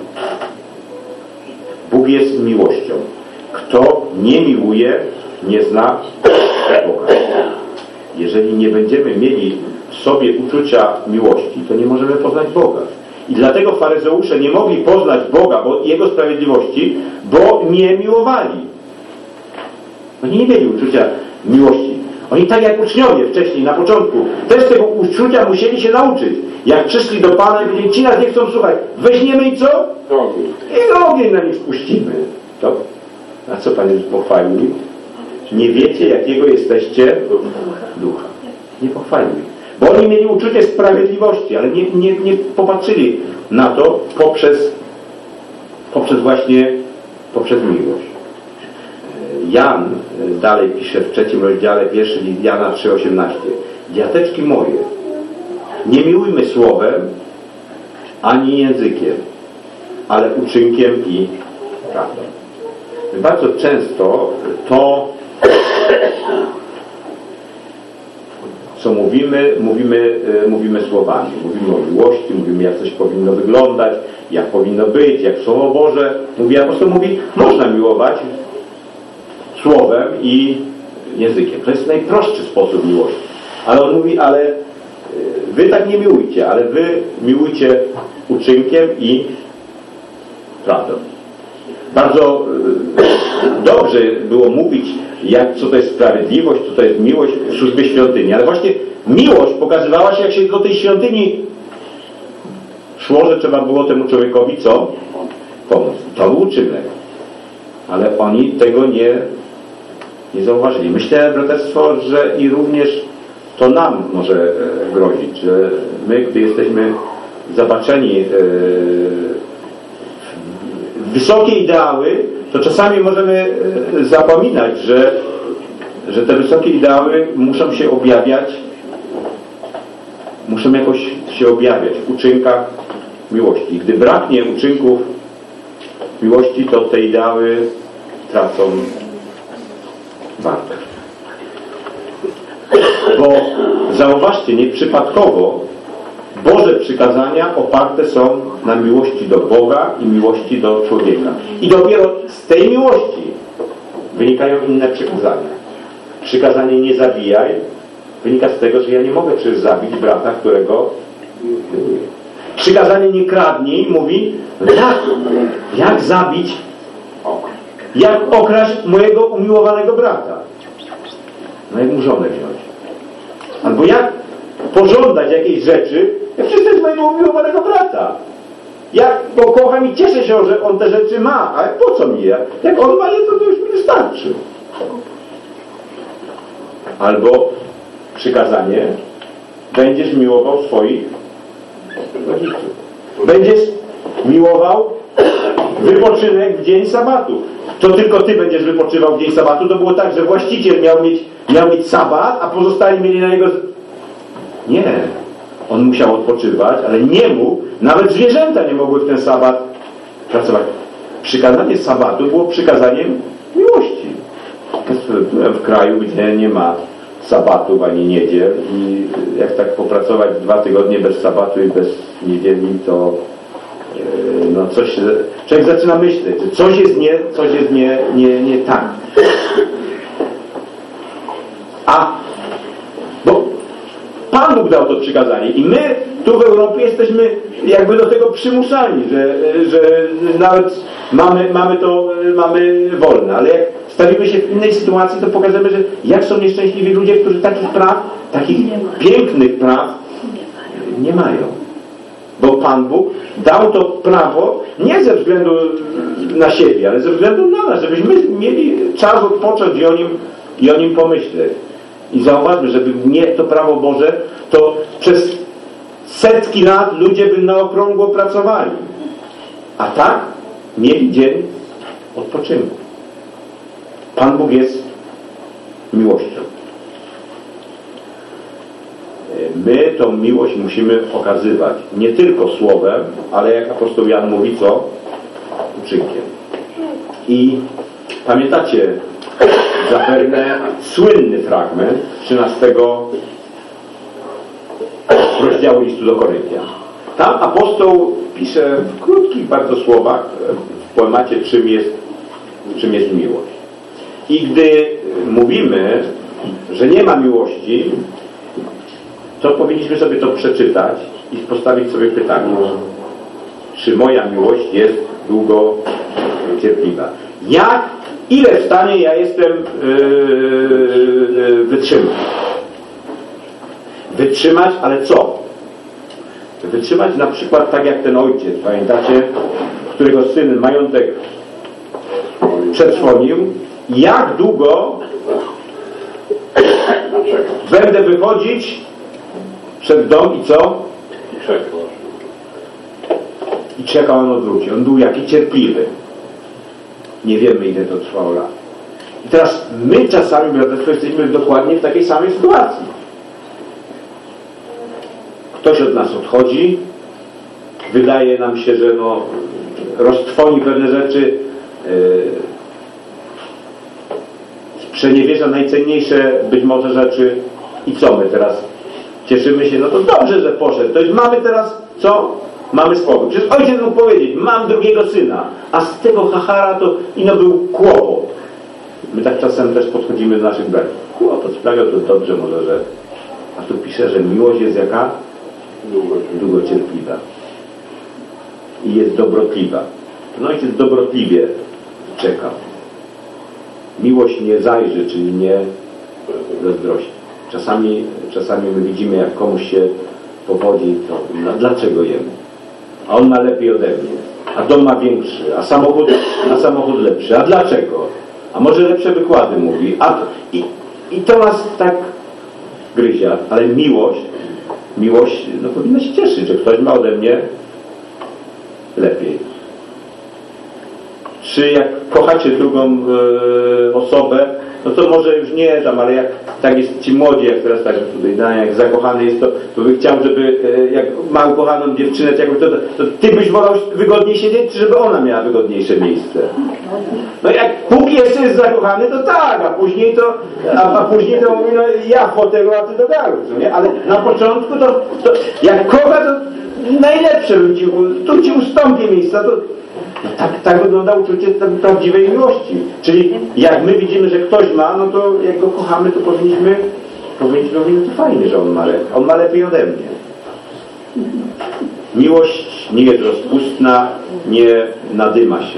Bóg jest miłością. Kto nie miłuje, nie zna Boga. Jeżeli nie będziemy mieli w sobie uczucia miłości, to nie możemy poznać Boga. I dlatego faryzeusze nie mogli poznać Boga, bo Jego sprawiedliwości, bo nie miłowali. Oni nie mieli uczucia miłości. Oni tak jak uczniowie wcześniej, na początku, też tego uczucia musieli się nauczyć. Jak przyszli do Pana i powiedzieli, ci nas nie chcą słuchać, weźmiemy i co? Ogień. I ogień na nich spuścimy. To, a co Pan Jezus pochwalił? nie wiecie, jakiego jesteście ducha. Nie pochwalił ich. Bo oni mieli uczucie sprawiedliwości, ale nie, nie, nie popatrzyli na to poprzez, poprzez właśnie poprzez miłość. Jan dalej pisze w trzecim rozdziale, pierwszy list Jana trzy osiemnaście. Dziateczki moje, nie miłujmy słowem ani językiem, ale uczynkiem i prawdą. Bardzo często to, co mówimy, mówimy, mówimy słowami. Mówimy o miłości, mówimy, jak coś powinno wyglądać, jak powinno być, jak Słowo Boże mówi. Apostoł mówi, można miłować słowem i językiem. To jest najprostszy sposób miłości. Ale on mówi, ale wy tak nie miłujcie, ale wy miłujcie uczynkiem i prawdą. Bardzo dobrze było mówić, jak, co to jest sprawiedliwość, co to jest miłość w służbie świątyni. Ale właśnie miłość pokazywała się, jak się do tej świątyni szło, że trzeba było temu człowiekowi co? Pomóc. To był uczynek. Ale oni tego nie, nie zauważyli. Myślę, braterstwo, że i również to nam może grozić, że my, gdy jesteśmy zobaczeni w wysokie ideały, to czasami możemy zapominać, że, że te wysokie ideały muszą się objawiać, muszą jakoś się objawiać w uczynkach miłości. Gdy braknie uczynków miłości, to te ideały tracą wartość. Bo zauważcie, nieprzypadkowo Boże przykazania oparte są na miłości do Boga i miłości do człowieka. I dopiero z tej miłości wynikają inne przykazania. Przykazanie nie zabijaj wynika z tego, że ja nie mogę przecież zabić brata, którego miłuję. Przykazanie nie kradnij mówi, jak, jak zabić, jak okraść mojego umiłowanego brata. No jak mu żonę wziąć. Albo jak pożądać jakiejś rzeczy, jak przecież to jest mojego umiłowanego brata. Jak go kocham i cieszę się, że on te rzeczy ma, ale po co mi je? Jak on ma je, to, to już mi wystarczy. Albo przykazanie, będziesz miłował swoich rodziców. Będziesz miłował wypoczynek w dzień sabatu. To tylko ty będziesz wypoczywał w dzień sabatu. To było tak, że właściciel miał mieć, miał mieć sabat, a pozostali mieli na jego... Nie. On musiał odpoczywać, ale nie mógł. Nawet zwierzęta nie mogły w ten sabat pracować. Przykazanie sabatu było przykazaniem miłości. Byłem w kraju, gdzie nie ma sabatów ani niedziel i jak tak popracować dwa tygodnie bez sabatu i bez niedzieli, to no coś, człowiek zaczyna myśleć, że coś jest nie, coś jest nie, nie, nie tak. A bo Pan Bóg dał to przykazanie i my tu w Europie jesteśmy jakby do tego przymuszani, że, że nawet mamy, mamy to mamy wolne, ale jak stawimy się w innej sytuacji, to pokażemy, że jak są nieszczęśliwi ludzie, którzy takich praw, takich pięknych praw nie mają. Bo Pan Bóg dał to prawo nie ze względu na siebie, ale ze względu na nas, żebyśmy mieli czas odpocząć i o nim, i o nim pomyśleć. I zauważmy, żeby nie to prawo Boże, to przez setki lat ludzie by na okrągło pracowali. A tak mieli dzień odpoczynku. Pan Bóg jest miłością. My tą miłość musimy okazywać nie tylko słowem, ale jak apostoł Jan mówi, co? Uczynkiem. I pamiętacie zapewne słynny fragment trzynastego rozdziału listu do Koryntian. Tam apostoł pisze w krótkich bardzo słowach w poemacie, czym jest, czym jest miłość. I gdy mówimy, że nie ma miłości, to powinniśmy sobie to przeczytać i postawić sobie pytanie, czy moja miłość jest długo cierpliwa? Jak, ile w stanie ja jestem yy, wytrzymać? Wytrzymać, ale co? Wytrzymać na przykład tak jak ten ojciec, pamiętacie, którego syn majątek przetrwonił jak długo będę wychodzić przed dom i co? I czekał, on odwróci. On był jaki cierpliwy. Nie wiemy, ile to trwało lat. I teraz my czasami, braterstwo, jesteśmy dokładnie w takiej samej sytuacji. Ktoś od nas odchodzi, wydaje nam się, że no, roztrwoni pewne rzeczy, yy, sprzeniewierza najcenniejsze być może rzeczy. I co my teraz? Cieszymy się, no to dobrze, że poszedł. To jest, mamy teraz co? Mamy spokój. Przecież ojciec mógł powiedzieć, mam drugiego syna, a z tego chachara to ino był kłopot. My tak czasem też podchodzimy do naszych braci. Kłopot sprawiał, to dobrze może, że... A tu pisze, że miłość jest jaka? Długocierpliwa. I jest dobrotliwa. Ten ojciec dobrotliwie czekał. Miłość nie zajrzy, czyli nie zazdrości. Czasami, czasami my widzimy, jak komuś się powodzi, to no, dlaczego jemu? A on ma lepiej ode mnie. A dom ma większy, a samochód, a samochód lepszy. A dlaczego? A może lepsze wykłady mówi. A, i, I to nas tak gryzie. Ale miłość, miłość no, powinna się cieszyć, że ktoś ma ode mnie lepiej. Czy jak kochacie drugą e, osobę, no to może już nie tam, ale jak tak jest ci młodzi, jak teraz tak tutaj dają, jak zakochany jest, to, to by chciał, żeby e, jak ma ukochaną dziewczynę, jakoś, to, to ty byś wolał wygodniej siedzieć, czy żeby ona miała wygodniejsze miejsce? No jak póki jeszcze jest zakochany, to tak, a później to, a, a później to mówi, no ja w hotelu, a ty do garu, nie? Ale na początku to, to jak kocha, to najlepsze bym ci, tu ci ustąpię miejsca, to tak, tak wygląda uczucie prawdziwej miłości. Czyli jak my widzimy, że ktoś ma, no to jak go kochamy, to powinniśmy powinniśmy mówić, no to fajnie, że on ma lepiej. On ma lepiej ode mnie. Miłość nie jest rozpustna, nie nadyma się.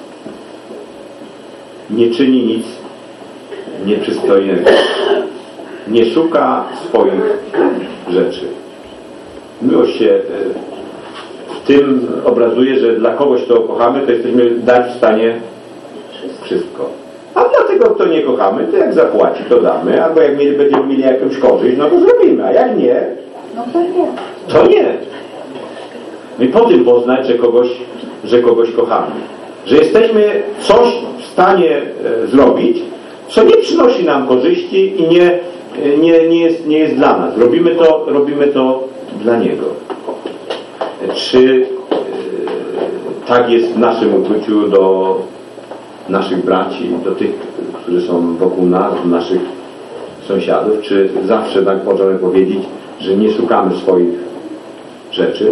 Nie czyni nic nieprzystojnego. Nie szuka swoich rzeczy. Miłość się w tym obrazuje, że dla kogoś, kto kochamy, to jesteśmy dać w stanie wszystko. A dla tego, kto nie kochamy, to jak zapłaci, to damy, albo jak mieli, będziemy mieli jakąś korzyść, no to zrobimy, a jak nie, no to nie. To nie. I po tym poznać, że kogoś, że kogoś kochamy. Że jesteśmy coś w stanie e, zrobić, co nie przynosi nam korzyści i nie, nie, nie, jest, nie jest dla nas. Robimy to, robimy to dla Niego. Czy e, tak jest w naszym uczuciu do naszych braci, do tych, którzy są wokół nas, do naszych sąsiadów? Czy zawsze tak możemy powiedzieć, że nie szukamy swoich rzeczy?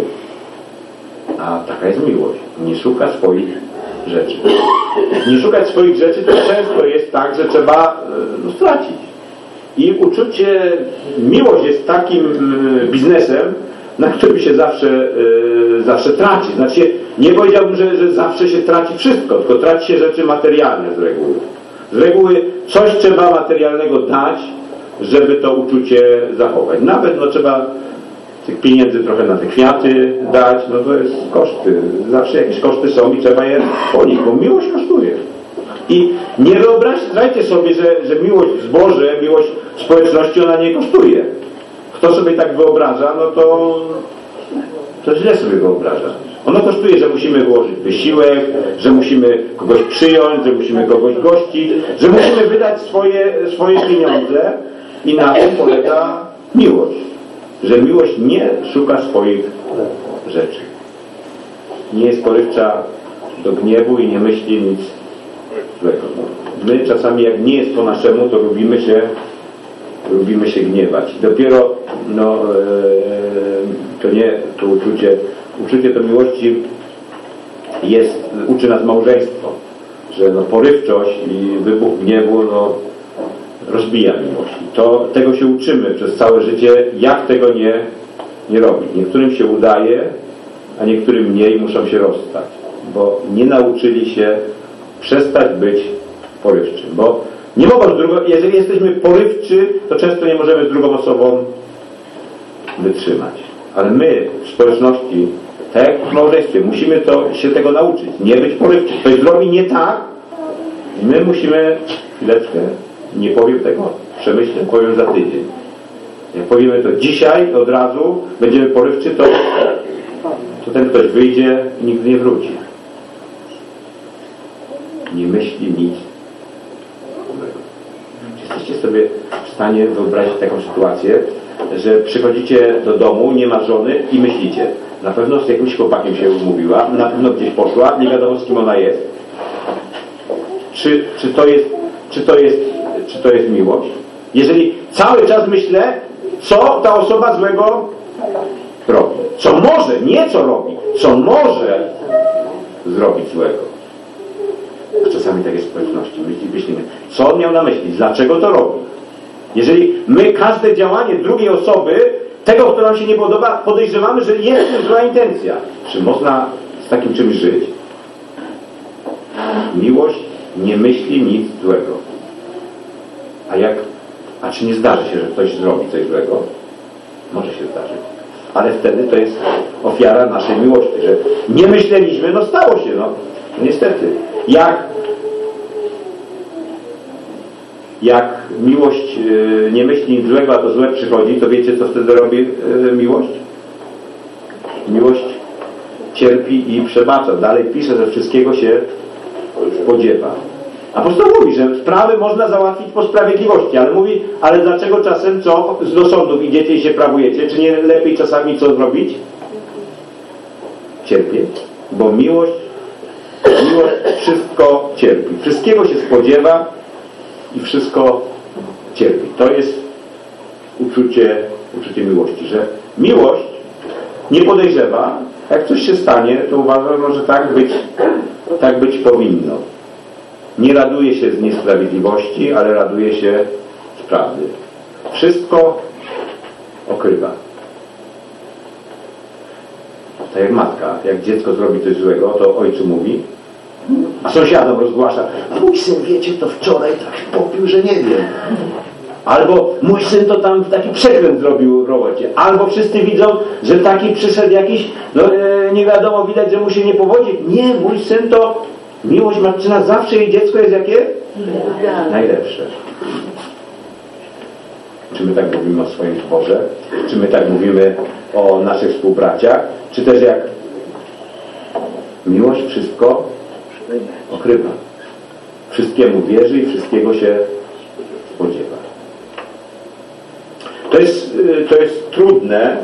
A taka jest miłość. Nie szuka swoich rzeczy. Nie szukać swoich rzeczy to często jest tak, że trzeba no, stracić. I uczucie, miłość jest takim biznesem, na którym się zawsze, yy, zawsze traci. Znaczy, nie powiedziałbym, że, że zawsze się traci wszystko, tylko traci się rzeczy materialne z reguły. Z reguły coś trzeba materialnego dać, żeby to uczucie zachować. Nawet no, trzeba tych pieniędzy trochę na te kwiaty dać, no to jest koszty. Zawsze jakieś koszty są i trzeba je ponieść, bo miłość kosztuje. I nie wyobraźcie sobie, że, że miłość w zborze, miłość w społeczności, ona nie kosztuje. Kto sobie tak wyobraża, no to, to źle sobie wyobraża. Ono kosztuje, że musimy włożyć wysiłek, że musimy kogoś przyjąć, że musimy kogoś gościć, że musimy wydać swoje, swoje pieniądze i na tym polega miłość. Że miłość nie szuka swoich rzeczy. Nie jest porywcza do gniewu i nie myśli nic złego. My czasami, jak nie jest po naszemu, to lubimy się lubimy się gniewać. I dopiero no, e, to nie to uczucie, uczucie do miłości jest, uczy nas małżeństwo, że no, porywczość i wybuch gniewu no, rozbija miłość. I to, tego się uczymy przez całe życie, jak tego nie, nie robić. Niektórym się udaje, a niektórym nie i muszą się rozstać, bo nie nauczyli się przestać być porywczym. Bo nie mogą z drugą, jeżeli jesteśmy porywczy, to często nie możemy z drugą osobą wytrzymać. Ale my w społeczności, tak jak w małżeństwie, musimy to, się tego nauczyć. Nie być porywczy. Ktoś zrobi nie tak, My musimy, chwileczkę, nie powiem tego, przemyślę, powiem za tydzień. Jak powiemy to dzisiaj, od razu, będziemy porywczy, to, to ten ktoś wyjdzie i nigdy nie wróci. Nie myśli nic. Czy jesteście sobie w stanie wyobrazić taką sytuację, że przychodzicie do domu, nie ma żony i myślicie, na pewno z jakimś chłopakiem się umówiła, na pewno gdzieś poszła, nie wiadomo z kim ona jest. Czy, czy, to jest, czy, to jest, czy to jest miłość? Jeżeli cały czas myślę, co ta osoba złego robi. Co może, nie co robi, co może zrobić złego. A czasami takie społeczności myślimy, co on miał na myśli, dlaczego to robi. Jeżeli my każde działanie drugiej osoby, tego, kto nam się nie podoba, podejrzewamy, że jest to zła intencja. Czy można z takim czymś żyć? Miłość nie myśli nic złego. A jak, a czy nie zdarzy się, że ktoś zrobi coś złego? Może się zdarzyć. Ale wtedy to jest ofiara naszej miłości, że nie myśleliśmy, no stało się, no. Niestety. Jak jak miłość yy, nie myśli nic złego, a to złe przychodzi, to wiecie, co wtedy robi yy, miłość? Miłość cierpi i przebacza. Dalej pisze, że wszystkiego się spodziewa. Apostoł mówi, że sprawy można załatwić po sprawiedliwości, ale mówi, ale dlaczego czasem co? Do sądów idziecie i się prawujecie? Czy nie lepiej czasami co zrobić? Cierpieć. Bo miłość, miłość wszystko cierpi. Wszystkiego się spodziewa i wszystko cierpi. To jest uczucie, uczucie miłości, że miłość nie podejrzewa, jak coś się stanie, to uważam, że tak być, tak być powinno. Nie raduje się z niesprawiedliwości, ale raduje się z prawdy. Wszystko okrywa. Tak jak matka, jak dziecko zrobi coś złego, to ojcu mówi, a sąsiadom rozgłasza, mój syn, wiecie, to wczoraj tak popił, że nie wiem. Albo mój syn to tam taki przekręt zrobił w robocie. Albo wszyscy widzą, że taki przyszedł jakiś, no e, nie wiadomo, widać, że mu się nie powodzi. Nie, mój syn to miłość matczyna, zawsze jej dziecko jest jakie? Najlepsze. Czy my tak mówimy o swoim Boże? Czy my tak mówimy o naszych współbraciach? Czy też jak miłość wszystko okrywa. Wszystkiemu wierzy i wszystkiego się spodziewa. To jest, to jest trudne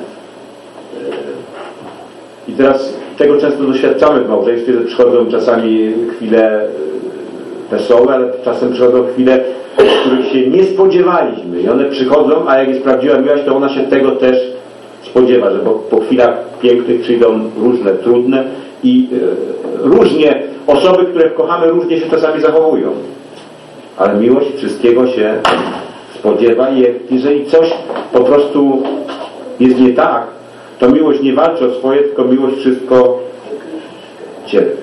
i teraz tego często doświadczamy w małżeństwie, że przychodzą czasami chwile wesołe, ale czasem przychodzą chwile, których się nie spodziewaliśmy i one przychodzą, a jak jest prawdziwa miłość, to ona się tego też spodziewa, że po, po chwilach pięknych przyjdą różne, trudne i e, różnie osoby, które kochamy, różnie się czasami zachowują. Ale miłość wszystkiego się spodziewa i jeżeli coś po prostu jest nie tak, to miłość nie walczy o swoje, tylko miłość wszystko cierpi.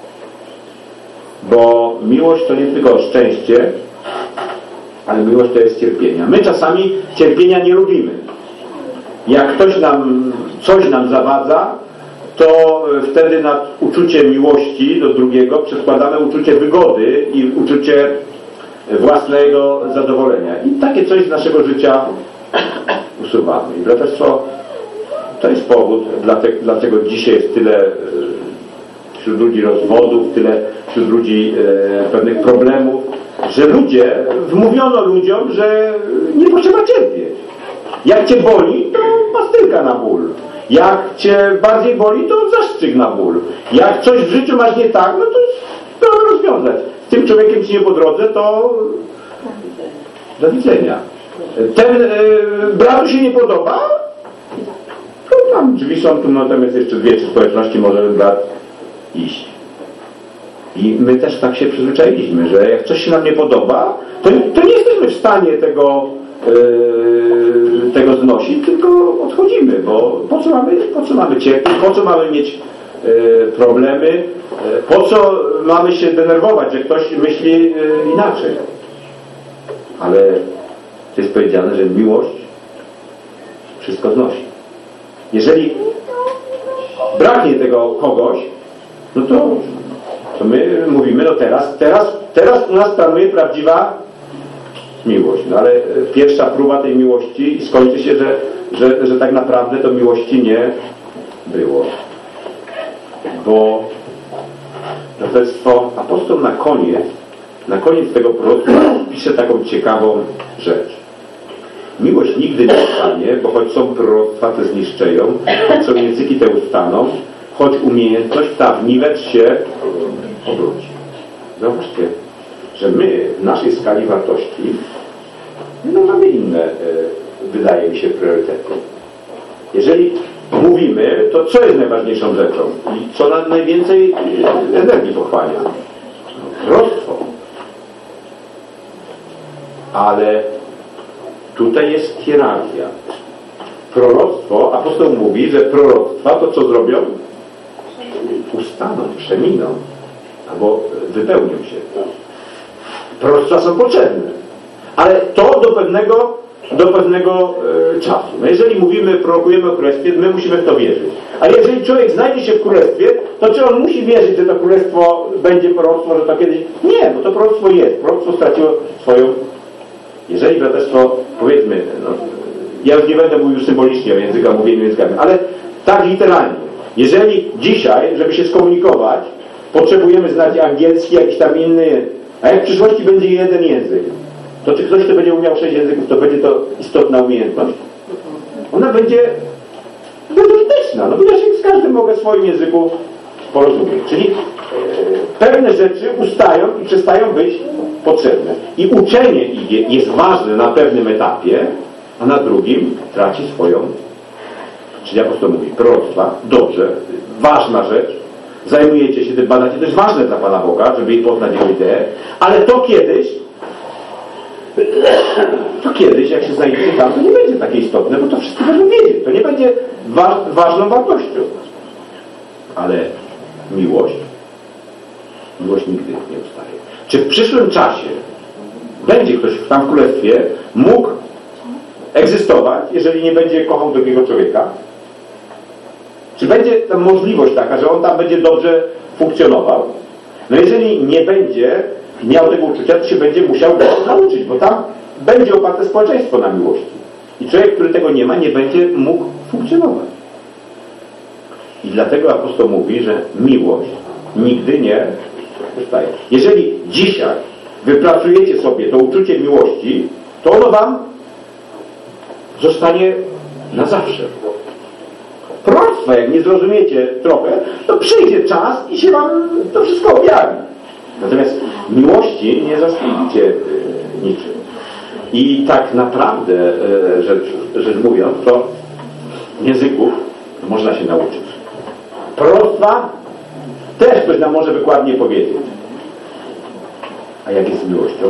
Bo miłość to nie tylko szczęście, ale miłość to jest cierpienia. My czasami cierpienia nie lubimy. Jak ktoś nam, coś nam zawadza, to wtedy nad uczucie miłości do drugiego przedkładamy uczucie wygody i uczucie własnego zadowolenia. I takie coś z naszego życia usuwamy. I braterstwo, to jest powód, dlaczego dzisiaj jest tyle wśród ludzi rozwodów, tyle wśród ludzi e, pewnych problemów, że ludzie, wmówiono ludziom, że nie potrzeba cierpieć. Jak cię boli, to pastylka na ból. Jak cię bardziej boli, to zastrzyk na ból. Jak coś w życiu masz nie tak, no to trzeba rozwiązać. Z tym człowiekiem ci nie po drodze, to do widzenia. Ten e, bratu się nie podoba, to tam drzwi są tu, natomiast jeszcze dwie czy społeczności może brat iść. I my też tak się przyzwyczailiśmy, że jak coś się nam nie podoba, to, to nie jesteśmy w stanie tego Yy, tego znosić, tylko odchodzimy, bo po co mamy, po co mamy cierpieć, po co mamy mieć yy, problemy, yy, po co mamy się denerwować, że ktoś myśli yy, inaczej. Ale to jest powiedziane, że miłość wszystko znosi. Jeżeli braknie tego kogoś, no to, to my mówimy, no teraz, teraz, teraz u nas panuje prawdziwa miłość. No ale pierwsza próba tej miłości i skończy się, że, że, że tak naprawdę to miłości nie było. Bo braterstwo, apostoł na koniec, na koniec tego proroctwa pisze taką ciekawą rzecz. Miłość nigdy nie ustanie, bo choć są proroctwa, te zniszczeją, choć są języki, te ustaną, choć umiejętność ta w niwecz się obróci. Zobaczcie, że my w naszej skali wartości no mamy inne, wydaje mi się, priorytety. Jeżeli mówimy, to co jest najważniejszą rzeczą i co nam najwięcej energii pochłania? Proroctwo. Ale tutaj jest hierarchia. Proroctwo, apostoł mówi, że proroctwa to co zrobią? Ustaną, przeminą, albo wypełnią się. Proroctwa są potrzebne, ale to do pewnego, do pewnego e, czasu. No jeżeli mówimy, prorokujemy o królestwie, my musimy w to wierzyć. A jeżeli człowiek znajdzie się w królestwie, to czy on musi wierzyć, że to królestwo będzie proroctwo, że to kiedyś... Nie, bo to proroctwo jest. Proroctwo straciło swoją... Jeżeli braterstwo, powiedzmy, no, ja już nie będę mówił symbolicznie o języku, mówieniu językami, ale tak literalnie. Jeżeli dzisiaj, żeby się skomunikować, potrzebujemy znać angielski, jakiś tam inny, a jak w przyszłości będzie jeden język, to czy ktoś, kto będzie umiał sześć języków, to będzie to istotna umiejętność? Ona będzie bezużyteczna. No widać, jak z każdym mogę w swoim języku porozumieć. Czyli e, pewne rzeczy ustają i przestają być potrzebne. I uczenie ich jest ważne na pewnym etapie, a na drugim traci swoją. Czyli apostoł mówi, proroctwa, dobrze, ważna rzecz, zajmujecie się tym, badacie, to jest ważne dla Pana Boga, żeby jej poznać jego ideę, ale to kiedyś, to kiedyś, jak się znajdziecie tam, to nie będzie takie istotne, bo to wszyscy będą wiedzieć, to nie będzie wa ważną wartością. Ale miłość, miłość nigdy nie ustaje. Czy w przyszłym czasie będzie ktoś tam w królestwie mógł egzystować, jeżeli nie będzie kochał drugiego człowieka? Czy będzie tam możliwość taka, że on tam będzie dobrze funkcjonował? No jeżeli nie będzie miał tego uczucia, to się będzie musiał go nauczyć, bo tam będzie oparte społeczeństwo na miłości. I człowiek, który tego nie ma, nie będzie mógł funkcjonować. I dlatego apostoł mówi, że miłość nigdy nie ustaje. Jeżeli dzisiaj wypracujecie sobie to uczucie miłości, to ono wam zostanie na zawsze. Proroctwa, jak nie zrozumiecie trochę, to przyjdzie czas i się wam to wszystko objawi. Natomiast miłości nie zastąpicie niczym. I tak naprawdę, rzecz, rzecz mówiąc, to języków można się nauczyć. Proroctwa też ktoś nam może wykładnie powiedzieć. A jak jest z miłością?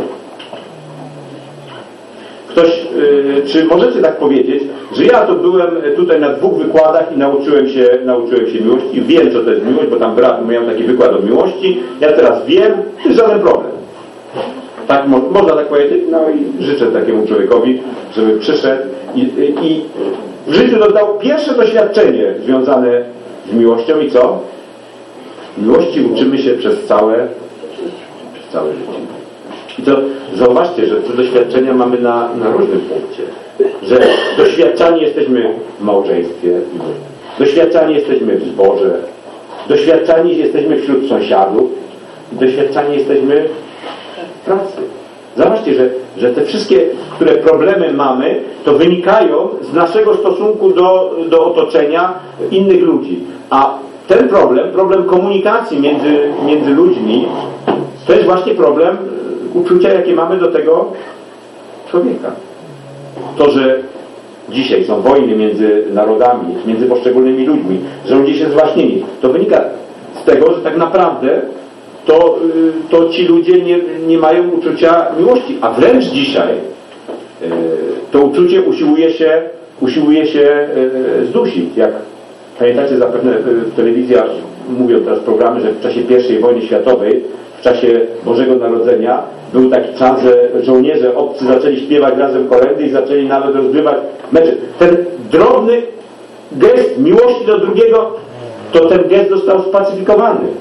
Ktoś, yy, czy możecie tak powiedzieć, że ja to byłem tutaj na dwóch wykładach i nauczyłem się, nauczyłem się miłości i wiem, co to jest miłość, bo tam brat miał taki wykład o miłości, ja teraz wiem, to jest żaden problem. Tak mo można tak powiedzieć? No i życzę takiemu człowiekowi, żeby przyszedł i, i, i w życiu dodał pierwsze doświadczenie związane z miłością i co? Miłości uczymy się przez całe, przez całe życie. I to zauważcie, że te doświadczenia mamy na, na różnym punkcie. Że doświadczani jesteśmy w małżeństwie, doświadczani jesteśmy w zborze, doświadczani jesteśmy wśród sąsiadów, doświadczani jesteśmy w pracy. Zobaczcie, że, że te wszystkie, które problemy mamy, to wynikają z naszego stosunku do, do otoczenia innych ludzi. A ten problem, problem komunikacji między, między ludźmi, to jest właśnie problem uczucia, jakie mamy do tego człowieka. To, że dzisiaj są wojny między narodami, między poszczególnymi ludźmi, że ludzie się zwaśnieni, to wynika z tego, że tak naprawdę to, to ci ludzie nie, nie mają uczucia miłości, a wręcz dzisiaj to uczucie usiłuje się, usiłuje się zdusić. Jak pamiętacie, zapewne w telewizjach mówią teraz programy, że w czasie pierwszej wojny światowej, w czasie Bożego Narodzenia był taki czas, że żołnierze obcy zaczęli śpiewać razem kolędy i zaczęli nawet rozgrywać mecze. Ten drobny gest miłości do drugiego, to ten gest został spacyfikowany.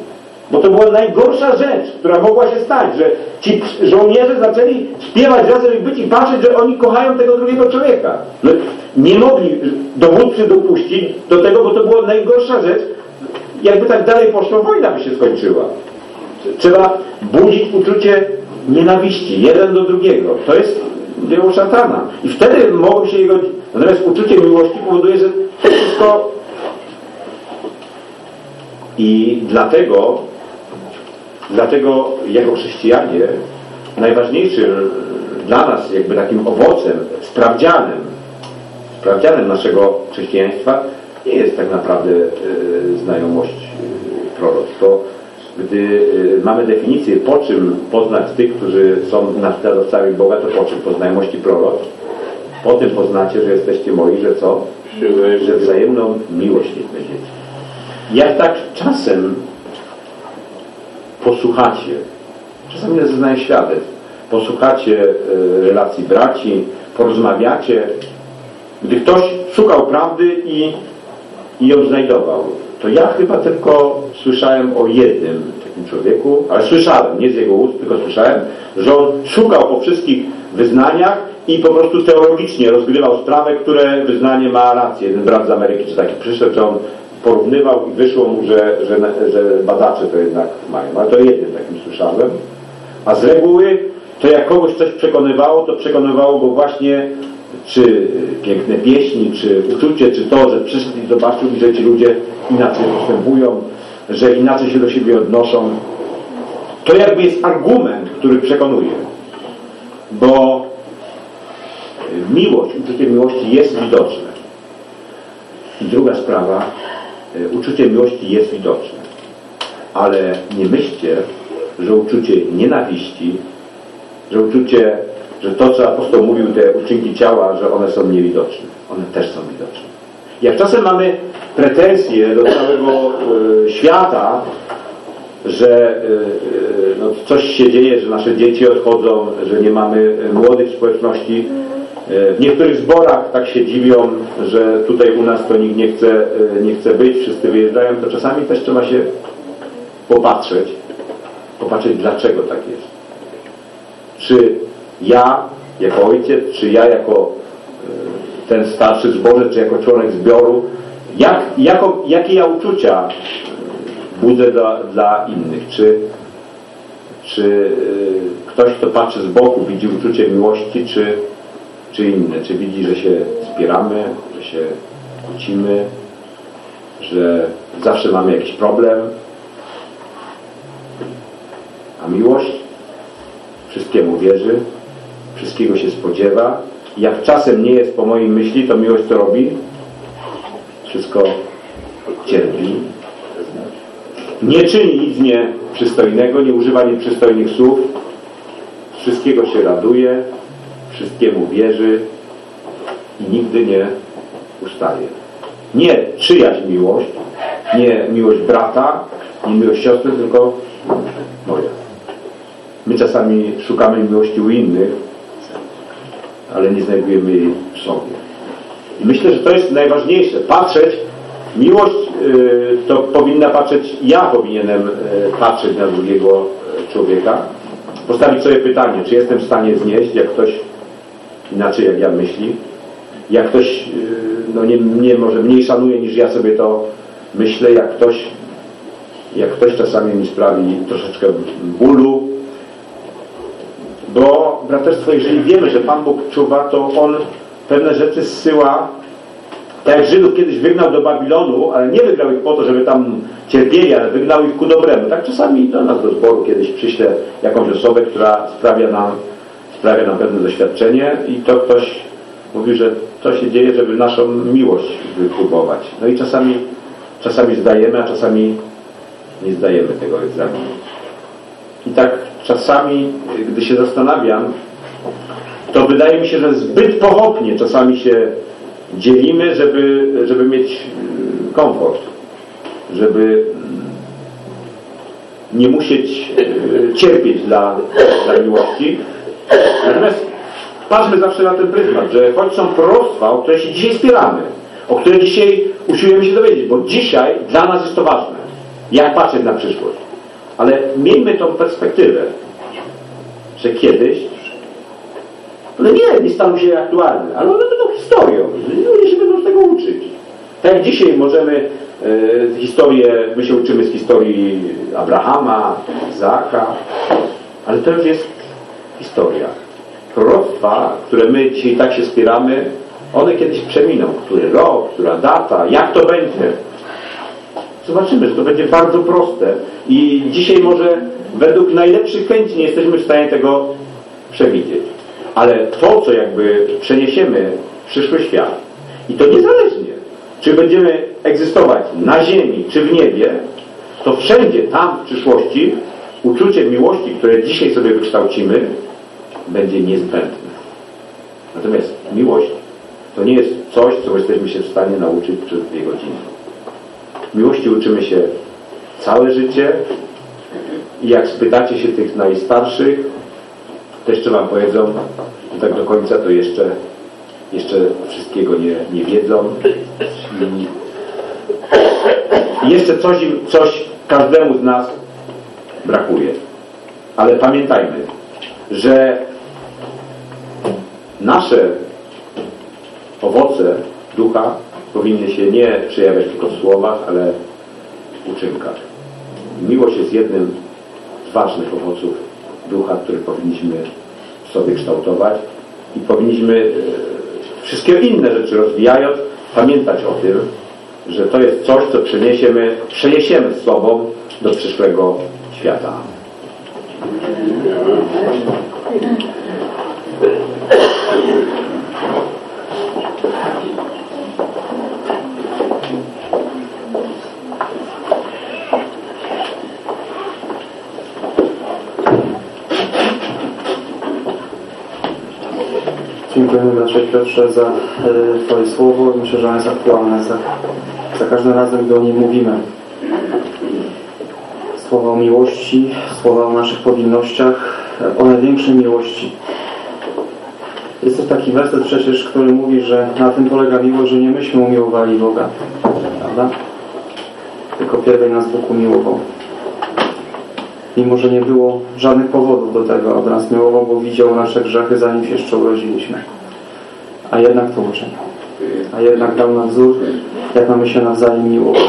Bo to była najgorsza rzecz, która mogła się stać, że ci żołnierze zaczęli śpiewać razem i być i patrzeć, że oni kochają tego drugiego człowieka. No, nie mogli dowódcy dopuścić do tego, bo to była najgorsza rzecz. Jakby tak dalej poszło, wojna by się skończyła. Trzeba budzić uczucie nienawiści, jeden do drugiego. To jest dzieło szatana. I wtedy mogą się jego... Natomiast uczucie miłości powoduje, że to wszystko... I dlatego, dlatego jako chrześcijanie najważniejszym dla nas jakby takim owocem, sprawdzianem, sprawdzianem naszego chrześcijaństwa nie jest tak naprawdę e, znajomość e, proroc. To gdy e, mamy definicję, po czym poznać tych, którzy są naśladowcami Boga, to po czym? Po znajomości proroc. Po tym poznacie, że jesteście moi, że co? Że wzajemną miłość mieć będziecie. Jak tak czasem posłuchacie, czasami nie zeznaję świadectw, posłuchacie e, relacji braci, porozmawiacie, gdy ktoś szukał prawdy i, i ją znajdował, to ja chyba tylko słyszałem o jednym takim człowieku, ale słyszałem, nie z jego ust, tylko słyszałem, że on szukał po wszystkich wyznaniach i po prostu teologicznie rozgrywał sprawę, które wyznanie ma rację. Jeden brat z Ameryki czy taki przyszedł, że on porównywał i wyszło mu, że, że, że badacze to jednak mają. Ale to jednym takim słyszałem. A z reguły to jak kogoś coś przekonywało, to przekonywało go właśnie czy piękne pieśni, czy uczucie, czy to, że przyszedł i zobaczył, że ci ludzie inaczej postępują, że inaczej się do siebie odnoszą. To jakby jest argument, który przekonuje. Bo miłość, uczucie miłości jest widoczne. I druga sprawa, uczucie miłości jest widoczne. Ale nie myślcie, że uczucie nienawiści, że uczucie, że to, co apostoł mówił, te uczynki ciała, że one są niewidoczne. One też są widoczne. Jak czasem mamy pretensje do całego y, świata, że y, y, no, coś się dzieje, że nasze dzieci odchodzą, że nie mamy młodych w społeczności. W niektórych zborach tak się dziwią, że tutaj u nas to nikt nie chce, nie chce być, wszyscy wyjeżdżają, to czasami też trzeba się popatrzeć, popatrzeć dlaczego tak jest. Czy ja jako ojciec, czy ja jako ten starszy zbożec, czy jako członek zbioru, jak, jako, jakie ja uczucia budzę dla, dla innych? Czy, czy ktoś, kto patrzy z boku, widzi uczucie miłości, czy czy inne, czy widzi, że się spieramy, że się kłócimy, że zawsze mamy jakiś problem, a miłość wszystkiemu wierzy, wszystkiego się spodziewa. Jak czasem nie jest po mojej myśli, to miłość co robi? Wszystko cierpi. Nie czyni nic nieprzystojnego, nie używa nieprzystojnych słów, wszystkiego się raduje, wszystkiemu wierzy i nigdy nie ustaje. Nie czyjaś miłość, nie miłość brata, nie miłość siostry, tylko moja. My czasami szukamy miłości u innych, ale nie znajdujemy jej w sobie. I myślę, że to jest najważniejsze. Patrzeć, miłość yy, to powinna patrzeć, ja powinienem yy, patrzeć na drugiego człowieka, postawić sobie pytanie, czy jestem w stanie znieść, jak ktoś inaczej jak ja myśli, jak ktoś no nie, nie może mniej szanuje niż ja sobie to myślę, jak ktoś jak ktoś czasami mi sprawi troszeczkę bólu, bo braterstwo, jeżeli wiemy, że Pan Bóg czuwa, to On pewne rzeczy zsyła, tak jak Żydów kiedyś wygnał do Babilonu, ale nie wygnał ich po to, żeby tam cierpieli, ale wygnał ich ku dobremu. Tak czasami do nas do zboru kiedyś przyślę jakąś osobę, która sprawia nam sprawia nam pewne doświadczenie i to ktoś mówi, że to się dzieje, żeby naszą miłość wypróbować. No i czasami, czasami zdajemy, a czasami nie zdajemy tego egzaminu. I tak czasami, gdy się zastanawiam, to wydaje mi się, że zbyt pochopnie czasami się dzielimy, żeby, żeby mieć komfort, żeby nie musieć cierpieć dla, dla miłości. Natomiast patrzmy zawsze na ten pryzmat, że choć są proroctwa, o które się dzisiaj spieramy, o które dzisiaj usiłujemy się dowiedzieć, bo dzisiaj dla nas jest to ważne. Jak patrzeć na przyszłość? Ale miejmy tą perspektywę, że kiedyś one nie, nie staną się aktualne, ale one będą historią. Ludzie się będą z tego uczyć. Tak jak dzisiaj możemy e, historię, my się uczymy z historii Abrahama, Izaaka, ale to już jest historia. Proroctwa, które my dzisiaj tak się spieramy, one kiedyś przeminą. Który rok, która data, jak to będzie? Zobaczymy, że to będzie bardzo proste. I dzisiaj może według najlepszych chęci nie jesteśmy w stanie tego przewidzieć. Ale to, co jakby przeniesiemy w przyszły świat, i to niezależnie, czy będziemy egzystować na ziemi, czy w niebie, to wszędzie tam w przyszłości uczucie miłości, które dzisiaj sobie wykształcimy, będzie niezbędne. Natomiast miłość to nie jest coś, co jesteśmy się w stanie nauczyć przez dwie godziny. Miłości uczymy się całe życie i jak spytacie się tych najstarszych, to jeszcze wam powiedzą, że tak do końca to jeszcze, jeszcze wszystkiego nie, nie wiedzą. I jeszcze coś, im, coś każdemu z nas brakuje. Ale pamiętajmy, że nasze owoce ducha powinny się nie przejawiać tylko w słowach, ale w uczynkach. Miłość jest jednym z ważnych owoców ducha, który powinniśmy w sobie kształtować i powinniśmy wszystkie inne rzeczy rozwijając pamiętać o tym, że to jest coś, co przeniesiemy, przeniesiemy z sobą do przyszłego świata. Dziękujemy bracie Piotrze za y, Twoje słowo. Myślę, że ono jest aktualne za, za każdym razem, gdy o nim mówimy. Słowa o miłości, słowa o naszych powinnościach, o największej miłości. Jest też taki werset przecież, który mówi, że na tym polega miłość, że nie myśmy umiłowali Boga. Prawda? Tylko pierwej nas Bóg umiłował. Mimo, że nie było żadnych powodów do tego, aby nas miłował, bo widział nasze grzechy, zanim się jeszcze urodziliśmy. A jednak to uczynił. A jednak dał nam wzór, jak mamy się nawzajem miłować.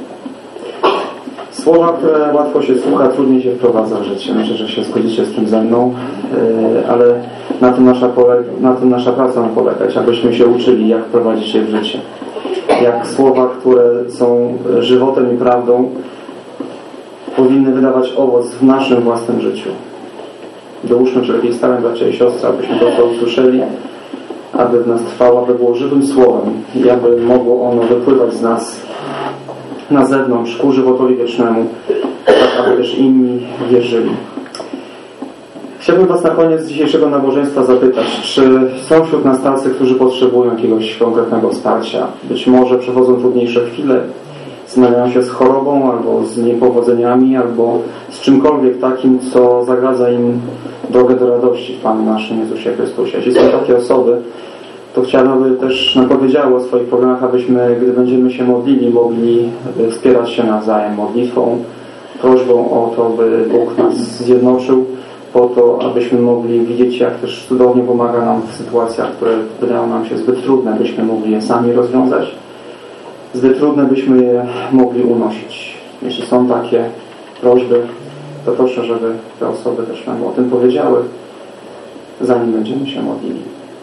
Słowa, które łatwo się słucha, trudniej się wprowadza w życie. Myślę, że się zgodzicie z tym ze mną, ale na tym nasza, polega, na tym nasza praca ma polegać, abyśmy się uczyli, jak wprowadzić je w życie. Jak słowa, które są żywotem i prawdą, powinny wydawać owoc w naszym własnym życiu. Dołóżmy wszelkich starań, bracia i siostry, abyśmy to, co usłyszeli, aby w nas trwało, aby było żywym słowem i aby mogło ono wypływać z nas na zewnątrz ku żywotowi wiecznemu, tak aby też inni wierzyli. Chciałbym Was na koniec dzisiejszego nabożeństwa zapytać, czy są wśród nas tacy, którzy potrzebują jakiegoś konkretnego wsparcia? Być może przechodzą trudniejsze chwile, zmagają się z chorobą, albo z niepowodzeniami, albo z czymkolwiek takim, co zagradza im drogę do radości w Panu naszym Jezusie Chrystusie. Jeśli są takie osoby, to chciałbym, aby też nam powiedziały o swoich problemach, abyśmy, gdy będziemy się modlili, mogli wspierać się nawzajem modlitwą, prośbą o to, by Bóg nas zjednoczył, po to, abyśmy mogli widzieć, jak też cudownie pomaga nam w sytuacjach, które wydają nam się zbyt trudne, byśmy mogli je sami rozwiązać. Zbyt trudne byśmy je mogli unosić. Jeśli są takie prośby, to proszę, żeby te osoby też nam o tym powiedziały, zanim będziemy się modlili.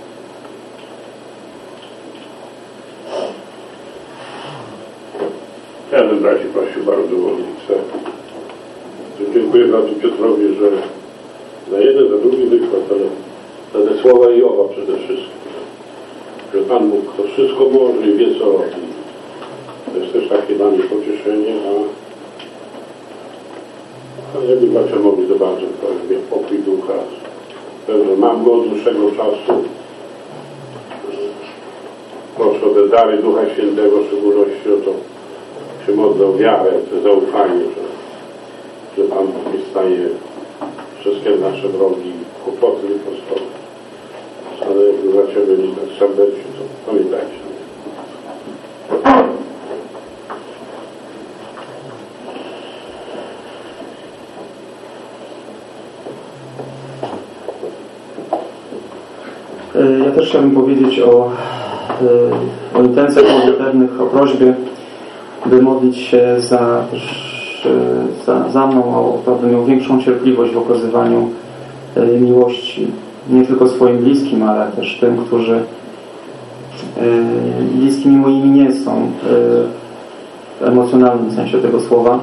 Ja bym braci prosił bardzo o modlitwę. Dziękuję bratu Piotrowi, że za jeden, za drugi wykład, ale za te słowa Joba przede wszystkim. Że Pan Bóg to wszystko może i wie, co robi. To jest też takie dla mnie pocieszenie, a, a żeby bracia mogli zobaczyć, to jest pokój ducha. Pewnie mam go od dłuższego czasu. Proszę o te dary Ducha Świętego, w szczególności o to, się modlę o wiarę, to zaufanie, że, że Pan Bóg jest w stanie wszystkie nasze drogi, kłopoty wyprostować. Ale jakby bracia byli tak serdeczni, to pamiętajcie. Ja też chciałbym powiedzieć o, o intencjach modlitewnych, o prośbie, by modlić się za, za, za mną, o to, bym miał większą cierpliwość w okazywaniu miłości. Nie tylko swoim bliskim, ale też tym, którzy bliskimi moimi nie są w emocjonalnym sensie tego słowa.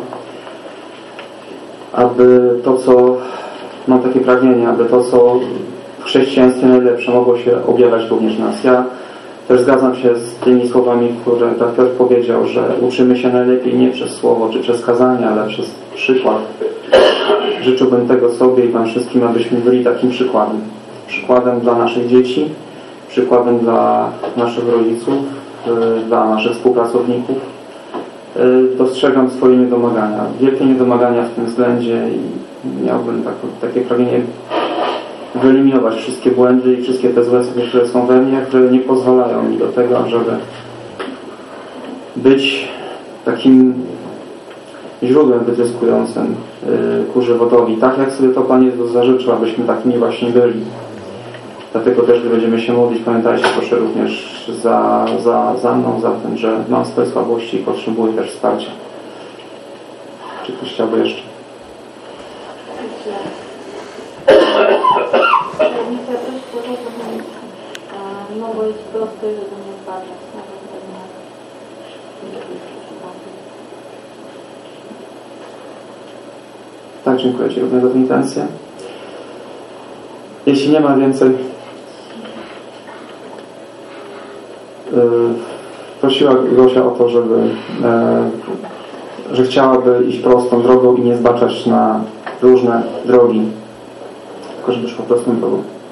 Aby to, co mam takie pragnienie, aby to, co w chrześcijaństwie najlepsze mogło się objawiać również w nas. Ja też zgadzam się z tymi słowami, które tak Piotr powiedział, że uczymy się najlepiej nie przez słowo czy przez kazanie, ale przez przykład. Życzyłbym tego sobie i Wam wszystkim, abyśmy byli takim przykładem. Przykładem dla naszych dzieci, przykładem dla naszych rodziców, dla naszych współpracowników. Dostrzegam swoje niedomagania, wielkie niedomagania w tym względzie i miałbym tak, takie pragnienie wyeliminować wszystkie błędy i wszystkie te złe cechy, które są we mnie, które nie pozwalają mi do tego, żeby być takim źródłem wyzyskującym ku żywotowi, tak jak sobie to Pan Jezus zażyczył, abyśmy takimi właśnie byli. Dlatego też, gdy będziemy się modlić, pamiętajcie proszę również za, za, za mną, za tym, że mam swoje słabości i potrzebuję też wsparcia. Czy ktoś chciałby jeszcze? Misja też polega na mogło iść prosto, żeby nie zbaczać nawet pewne Tak, dziękuję Ci również za tę intencję. Jeśli nie ma więcej, yy, prosiła Gosia o to, żeby yy, że chciałaby iść prostą drogą i nie zbaczać na różne drogi, tylko żeby szła prostą drogą.